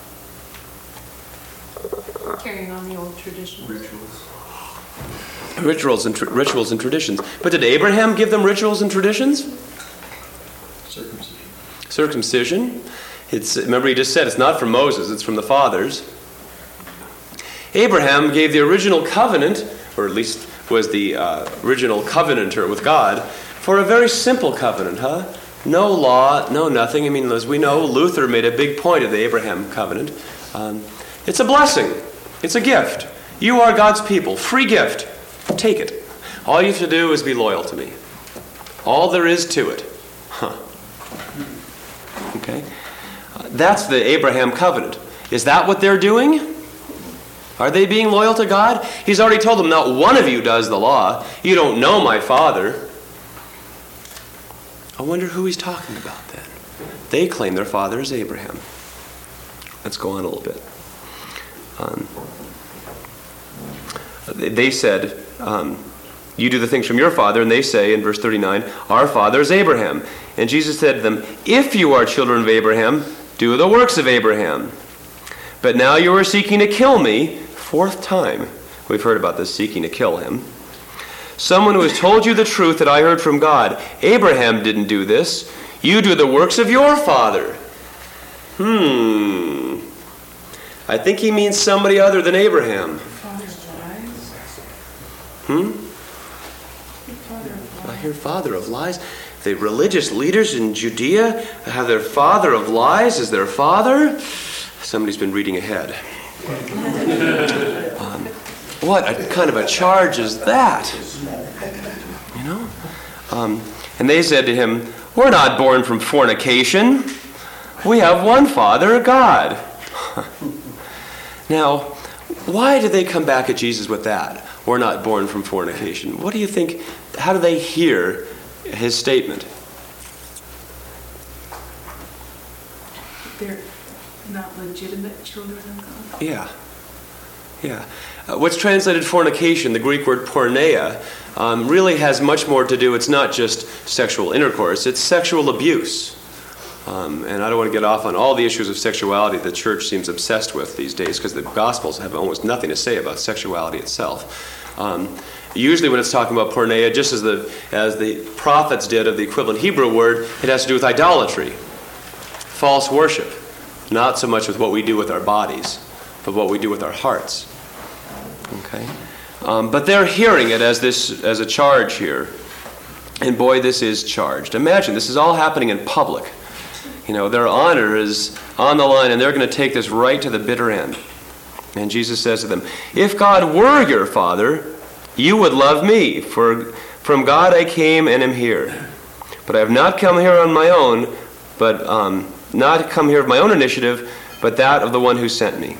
Carrying on the old traditions. Rituals. Rituals and tra- rituals and traditions. But did Abraham give them rituals and traditions? Circumcision. Circumcision. It's, remember, he just said it's not from Moses, it's from the fathers. Abraham gave the original covenant, or at least was the uh, original covenanter with God, for a very simple covenant, huh? No law, no nothing. I mean, as we know, Luther made a big point of the Abraham covenant. Um, it's a blessing. It's a gift. You are God's people. Free gift. Take it. All you have to do is be loyal to me. All there is to it. Huh. Okay? Uh, that's the Abraham covenant. Is that what they're doing? Are they being loyal to God? He's already told them, not one of you does the law. You don't know my Father. I wonder who he's talking about then. They claim their father is Abraham. Let's go on a little bit. Um, they said, um, you do the things from your father, and they say in verse thirty-nine, our father is Abraham. And Jesus said to them, if you are children of Abraham, do the works of Abraham. But now you are seeking to kill me, fourth time. We've heard about this, seeking to kill him. Someone who has told you the truth that I heard from God. Abraham didn't do this. You do the works of your father. Hmm. I think he means somebody other than Abraham. Hmm? I hear father of lies. The religious leaders in Judea have their father of lies as their father. Somebody's been reading ahead. um, what a kind of a charge is that? You know? Um, and they said to him, we're not born from fornication. We have one Father, God. Now, why did they come back at Jesus with that? We're not born from fornication. What do you think? How do they hear his statement? They're not legitimate children of God? Yeah. Yeah. Uh, what's translated fornication, the Greek word porneia, um, really has much more to do. It's not just sexual intercourse. It's sexual abuse. Um, and I don't want to get off on all the issues of sexuality the church seems obsessed with these days, because the Gospels have almost nothing to say about sexuality itself. Um, usually when it's talking about porneia, just as the, as the prophets did of the equivalent Hebrew word, it has to do with idolatry, false worship. Not so much with what we do with our bodies, but what we do with our hearts. Okay? Um, but they're hearing it as this as a charge here. And boy, this is charged. Imagine, this is all happening in public. You know, their honor is on the line, and they're going to take this right to the bitter end. And Jesus says to them, if God were your Father, you would love me, for from God I came and am here. But I have not come here on my own, but um, not come here of my own initiative, but that of the one who sent me.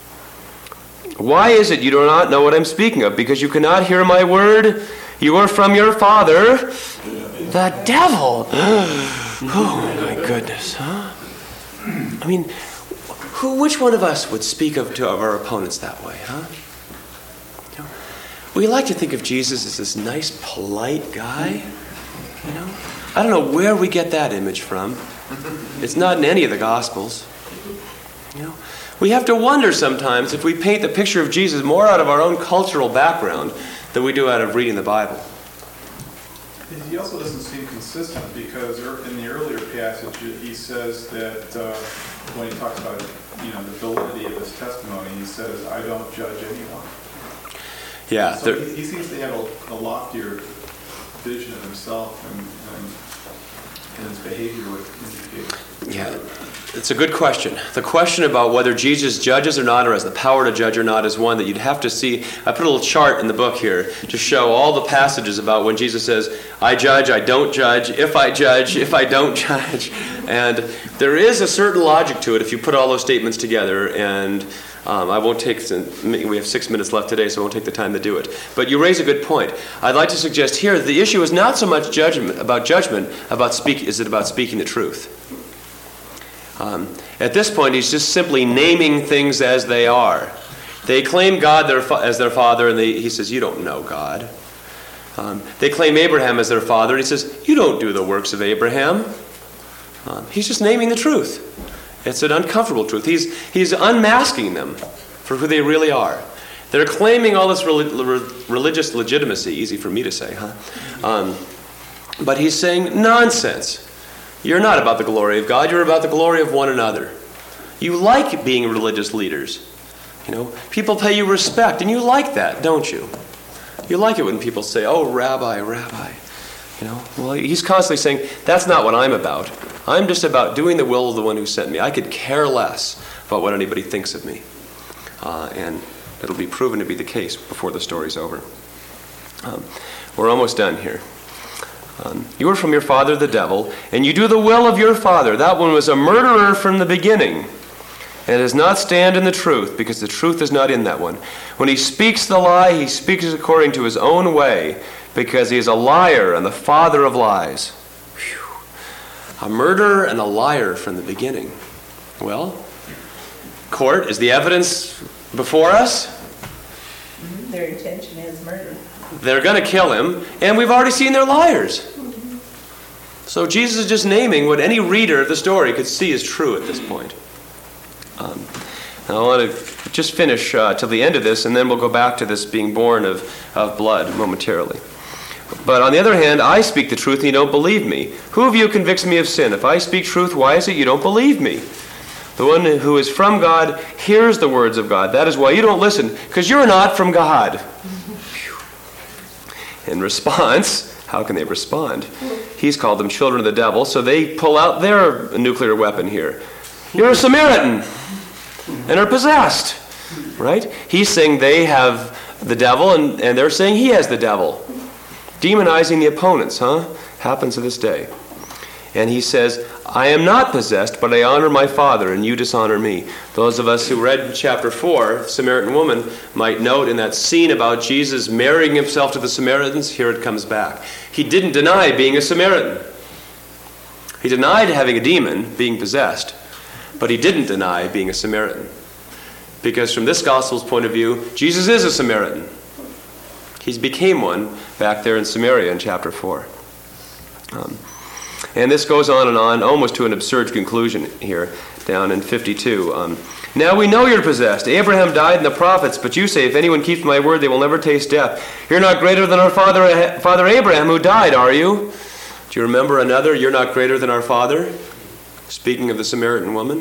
Why is it you do not know what I'm speaking of? Because you cannot hear my word? You are from your father, the devil. Oh, my goodness, huh? I mean, who? Which one of us would speak of, to, of our opponents that way, huh? You know, we like to think of Jesus as this nice, polite guy, you know? I don't know where we get that image from. It's not in any of the Gospels, you know? We have to wonder sometimes if we paint the picture of Jesus more out of our own cultural background than we do out of reading the Bible. He also doesn't seem consistent because in the earlier passage he says that uh, when he talks about, you know, the validity of his testimony, he says, I don't judge anyone. Yeah. So he, he seems to have a, a loftier vision of himself and, and, and his behavior would indicate. Yeah. It's a good question. The question about whether Jesus judges or not, or has the power to judge or not, is one that you'd have to see. I put a little chart in the book here to show all the passages about when Jesus says, I judge, I don't judge, if I judge, if I don't judge. And there is a certain logic to it if you put all those statements together. And um, I won't take, we have six minutes left today, so I won't take the time to do it. But you raise a good point. I'd like to suggest here, the issue is not so much judgment, about judgment, about speak, is it about speaking the truth? Um, at this point, he's just simply naming things as they are. They claim God their fa- as their father, and they, he says, you don't know God. Um, they claim Abraham as their father, and he says, you don't do the works of Abraham. Um, he's just naming the truth. It's an uncomfortable truth. He's, he's unmasking them for who they really are. They're claiming all this relig- religious legitimacy, easy for me to say, huh? Um, but he's saying, nonsense. You're not about the glory of God. You're about the glory of one another. You like being religious leaders. You know, people pay you respect, and you like that, don't you? You like it when people say, oh, Rabbi, Rabbi. You know, well, he's constantly saying, that's not what I'm about. I'm just about doing the will of the one who sent me. I could care less about what anybody thinks of me. Uh, and it'll be proven to be the case before the story's over. Um, we're almost done here. Um, you are from your father, the devil, and you do the will of your father. That one was a murderer from the beginning, and does not stand in the truth, because the truth is not in that one. When he speaks the lie, he speaks according to his own way, because he is a liar and the father of lies. Whew. A murderer and a liar from the beginning. Well, court, is the evidence before us? Mm-hmm. Their intention is murder. They're going to kill him, and we've already seen they're liars. So Jesus is just naming what any reader of the story could see is true at this point. Um, I want to just finish uh, till the end of this, and then we'll go back to this being born of, of blood momentarily. But on the other hand, I speak the truth and you don't believe me. Who of you convicts me of sin? If I speak truth, why is it you don't believe me? The one who is from God hears the words of God. That is why you don't listen, because you're not from God. In response, how can they respond? He's called them children of the devil, so they pull out their nuclear weapon here. You're a Samaritan and are possessed, right? He's saying they have the devil, and, and they're saying he has the devil. Demonizing the opponents, huh? Happens to this day. And he says, I am not possessed, but I honor my Father, and you dishonor me. Those of us who read chapter four, the Samaritan woman, might note in that scene about Jesus marrying himself to the Samaritans, here it comes back. He didn't deny being a Samaritan. He denied having a demon, being possessed, but he didn't deny being a Samaritan. Because from this gospel's point of view, Jesus is a Samaritan. He became one back there in Samaria in chapter four. Um, And this goes on and on, almost to an absurd conclusion here, down in fifty-two. Um, now we know you're possessed. Abraham died and the prophets, but you say, if anyone keeps my word, they will never taste death. You're not greater than our father, father Abraham, who died, are you? Do you remember another, you're not greater than our father? Speaking of the Samaritan woman.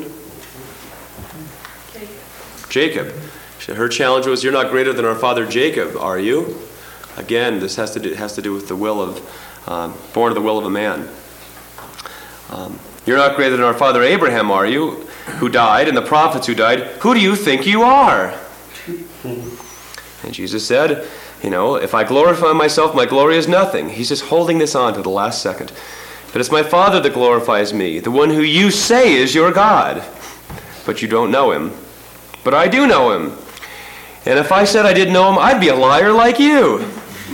Jacob. Her challenge was, you're not greater than our father Jacob, are you? Again, this has to do, has to do with the will of, um, born of the will of a man. Um, you're not greater than our father Abraham, are you? Who died, and the prophets who died. Who do you think you are? And Jesus said, you know, if I glorify myself, my glory is nothing. He's just holding this on to the last second. But it's my Father that glorifies me, the one who you say is your God. But you don't know him. But I do know him. And if I said I didn't know him, I'd be a liar like you.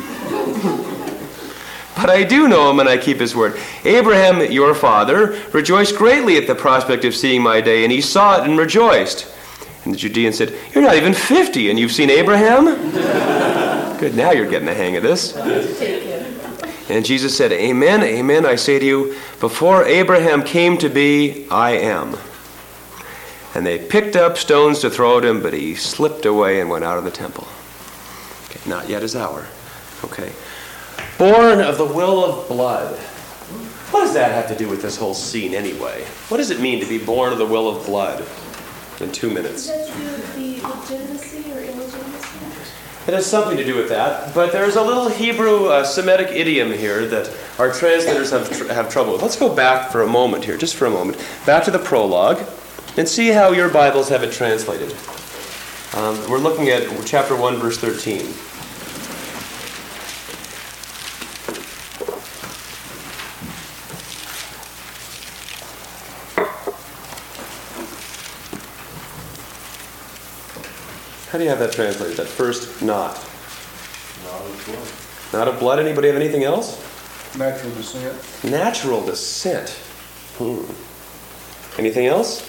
But I do know him, and I keep his word. Abraham, your father, rejoiced greatly at the prospect of seeing my day, and he saw it and rejoiced. And the Judean said, you're not even fifty, and you've seen Abraham? Good, now you're getting the hang of this. And Jesus said, amen, amen, I say to you, before Abraham came to be, I am. And they picked up stones to throw at him, but he slipped away and went out of the temple. Okay, not yet his hour. Okay. Born of the will of blood. What does that have to do with this whole scene anyway? What does it mean to be born of the will of blood? In two minutes. Does that do with the legitimacy or illegitimacy? It has something to do with that, but there's a little Hebrew uh, Semitic idiom here that our translators have tr- have trouble with. Let's go back for a moment here, just for a moment, back to the prologue, and see how your Bibles have it translated. Um, we're looking at chapter one, verse thirteen. How do you have that translated? That first not. Not of blood. Not of blood. Anybody have anything else? Natural descent. Natural descent. Hmm. Anything else?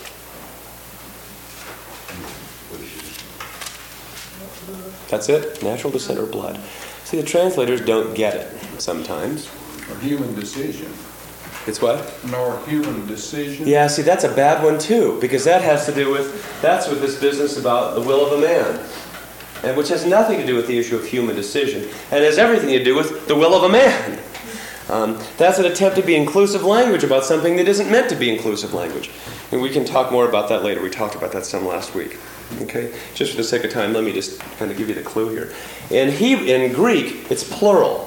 That's it? Natural descent or blood. See, the translators don't get it sometimes. Or human decision. It's what? Nor human decision. Yeah, see, that's a bad one too, because that has to do with, that's with this business about the will of a man, and which has nothing to do with the issue of human decision, and has everything to do with the will of a man. Um, that's an attempt to be inclusive language about something that isn't meant to be inclusive language. And we can talk more about that later. We talked about that some last week. Okay? Just for the sake of time, let me just kind of give you the clue here. In, he- in Greek, it's plural.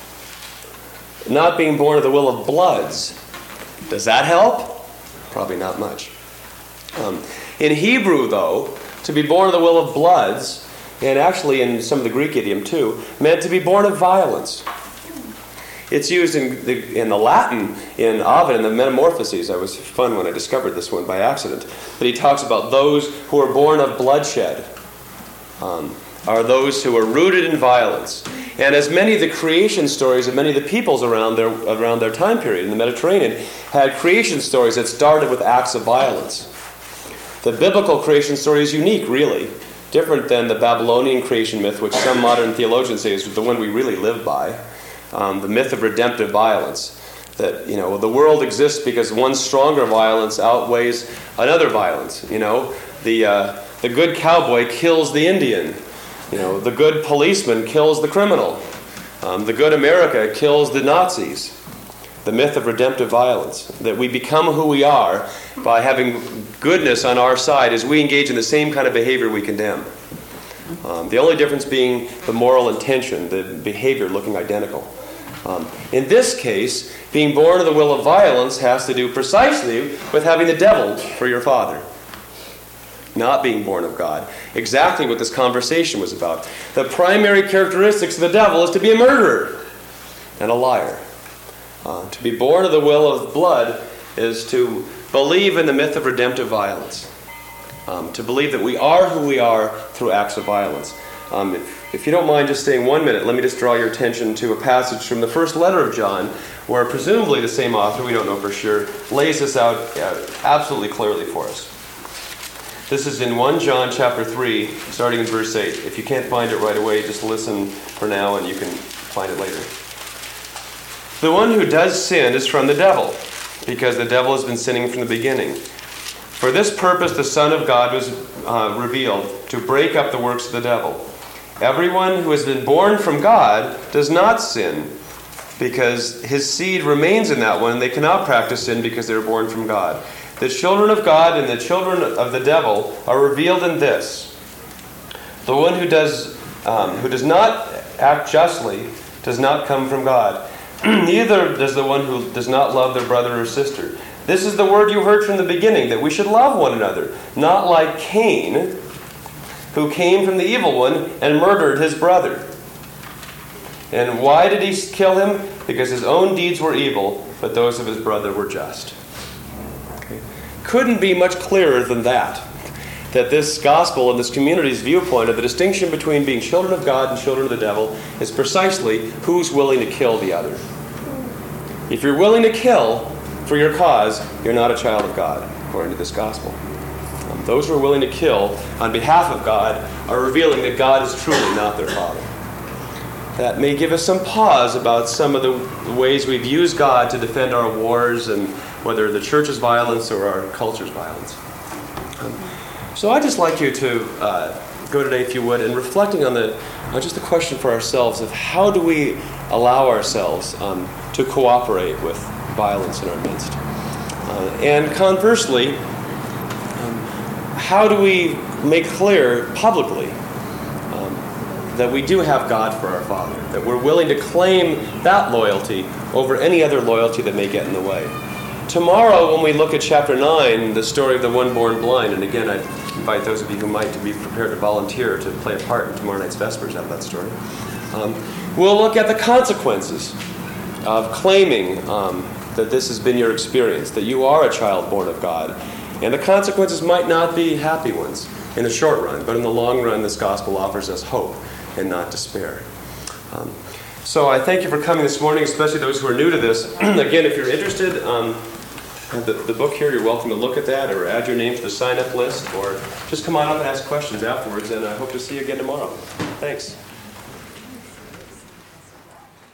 Not being born of the will of bloods. Does that help? Probably not much. Um, in Hebrew, though, to be born of the will of bloods, and actually in some of the Greek idiom too, meant to be born of violence. It's used in the, in the Latin, in Ovid, in the Metamorphoses. It was fun when I discovered this one by accident. But he talks about those who are born of bloodshed. Um, are those who are rooted in violence. And as many of the creation stories of many of the peoples around their around their time period in the Mediterranean had creation stories that started with acts of violence. The biblical creation story is unique, really. Different than the Babylonian creation myth, which some modern theologians say is the one we really live by. Um, the myth of redemptive violence. That, you know, the world exists because one stronger violence outweighs another violence. You know, the uh, the good cowboy kills the Indian. You know, the good policeman kills the criminal. Um, the good America kills the Nazis. The myth of redemptive violence. That we become who we are by having goodness on our side as we engage in the same kind of behavior we condemn. Um, the only difference being the moral intention, the behavior looking identical. Um, in this case, being born of the will of violence has to do precisely with having the devil for your father. Not being born of God. Exactly what this conversation was about. The primary characteristics of the devil is to be a murderer and a liar. Uh, to be born of the will of blood is to believe in the myth of redemptive violence. Um, to believe that we are who we are through acts of violence. Um, if, if you don't mind just staying one minute, let me just draw your attention to a passage from the first letter of John, where presumably the same author, we don't know for sure, lays this out uh, absolutely clearly for us. This is in First John chapter three, starting in verse eight. If you can't find it right away, just listen for now and you can find it later. The one who does sin is from the devil, because the devil has been sinning from the beginning. For this purpose the Son of God was uh, revealed, to break up the works of the devil. Everyone who has been born from God does not sin, because his seed remains in that one. They cannot practice sin because they are born from God. The children of God and the children of the devil are revealed in this: the one who does um, who does not act justly does not come from God. Neither does the one who does not love their brother or sister. This is the word you heard from the beginning, that we should love one another, not like Cain, who came from the evil one and murdered his brother. And why did he kill him? Because his own deeds were evil, but those of his brother were just. Okay. Couldn't be much clearer than that. That this gospel and this community's viewpoint of the distinction between being children of God and children of the devil is precisely who's willing to kill the other. If you're willing to kill for your cause, you're not a child of God, according to this gospel. Um, those who are willing to kill on behalf of God are revealing that God is truly not their Father. That may give us some pause about some of the ways we've used God to defend our wars, and whether the church's violence or our culture's violence. Um, so I'd just like you to uh, go today, if you would, and reflecting on the on just the question for ourselves of how do we allow ourselves um, to cooperate with violence in our midst. Uh, and conversely, um, how do we make clear publicly um, that we do have God for our Father, that we're willing to claim that loyalty over any other loyalty that may get in the way. Tomorrow, when we look at chapter nine, the story of the one born blind, and again, I invite those of you who might to be prepared to volunteer to play a part in tomorrow night's Vespers out of that story. Um, we'll look at the consequences of claiming um, that this has been your experience, that you are a child born of God. And the consequences might not be happy ones in the short run, but in the long run, this gospel offers us hope and not despair. Um, so I thank you for coming this morning, especially those who are new to this. Again, if you're interested, um, the, the book here, you're welcome to look at that or add your name to the sign-up list, or just come on up and ask questions afterwards, and I hope to see you again tomorrow. Thanks.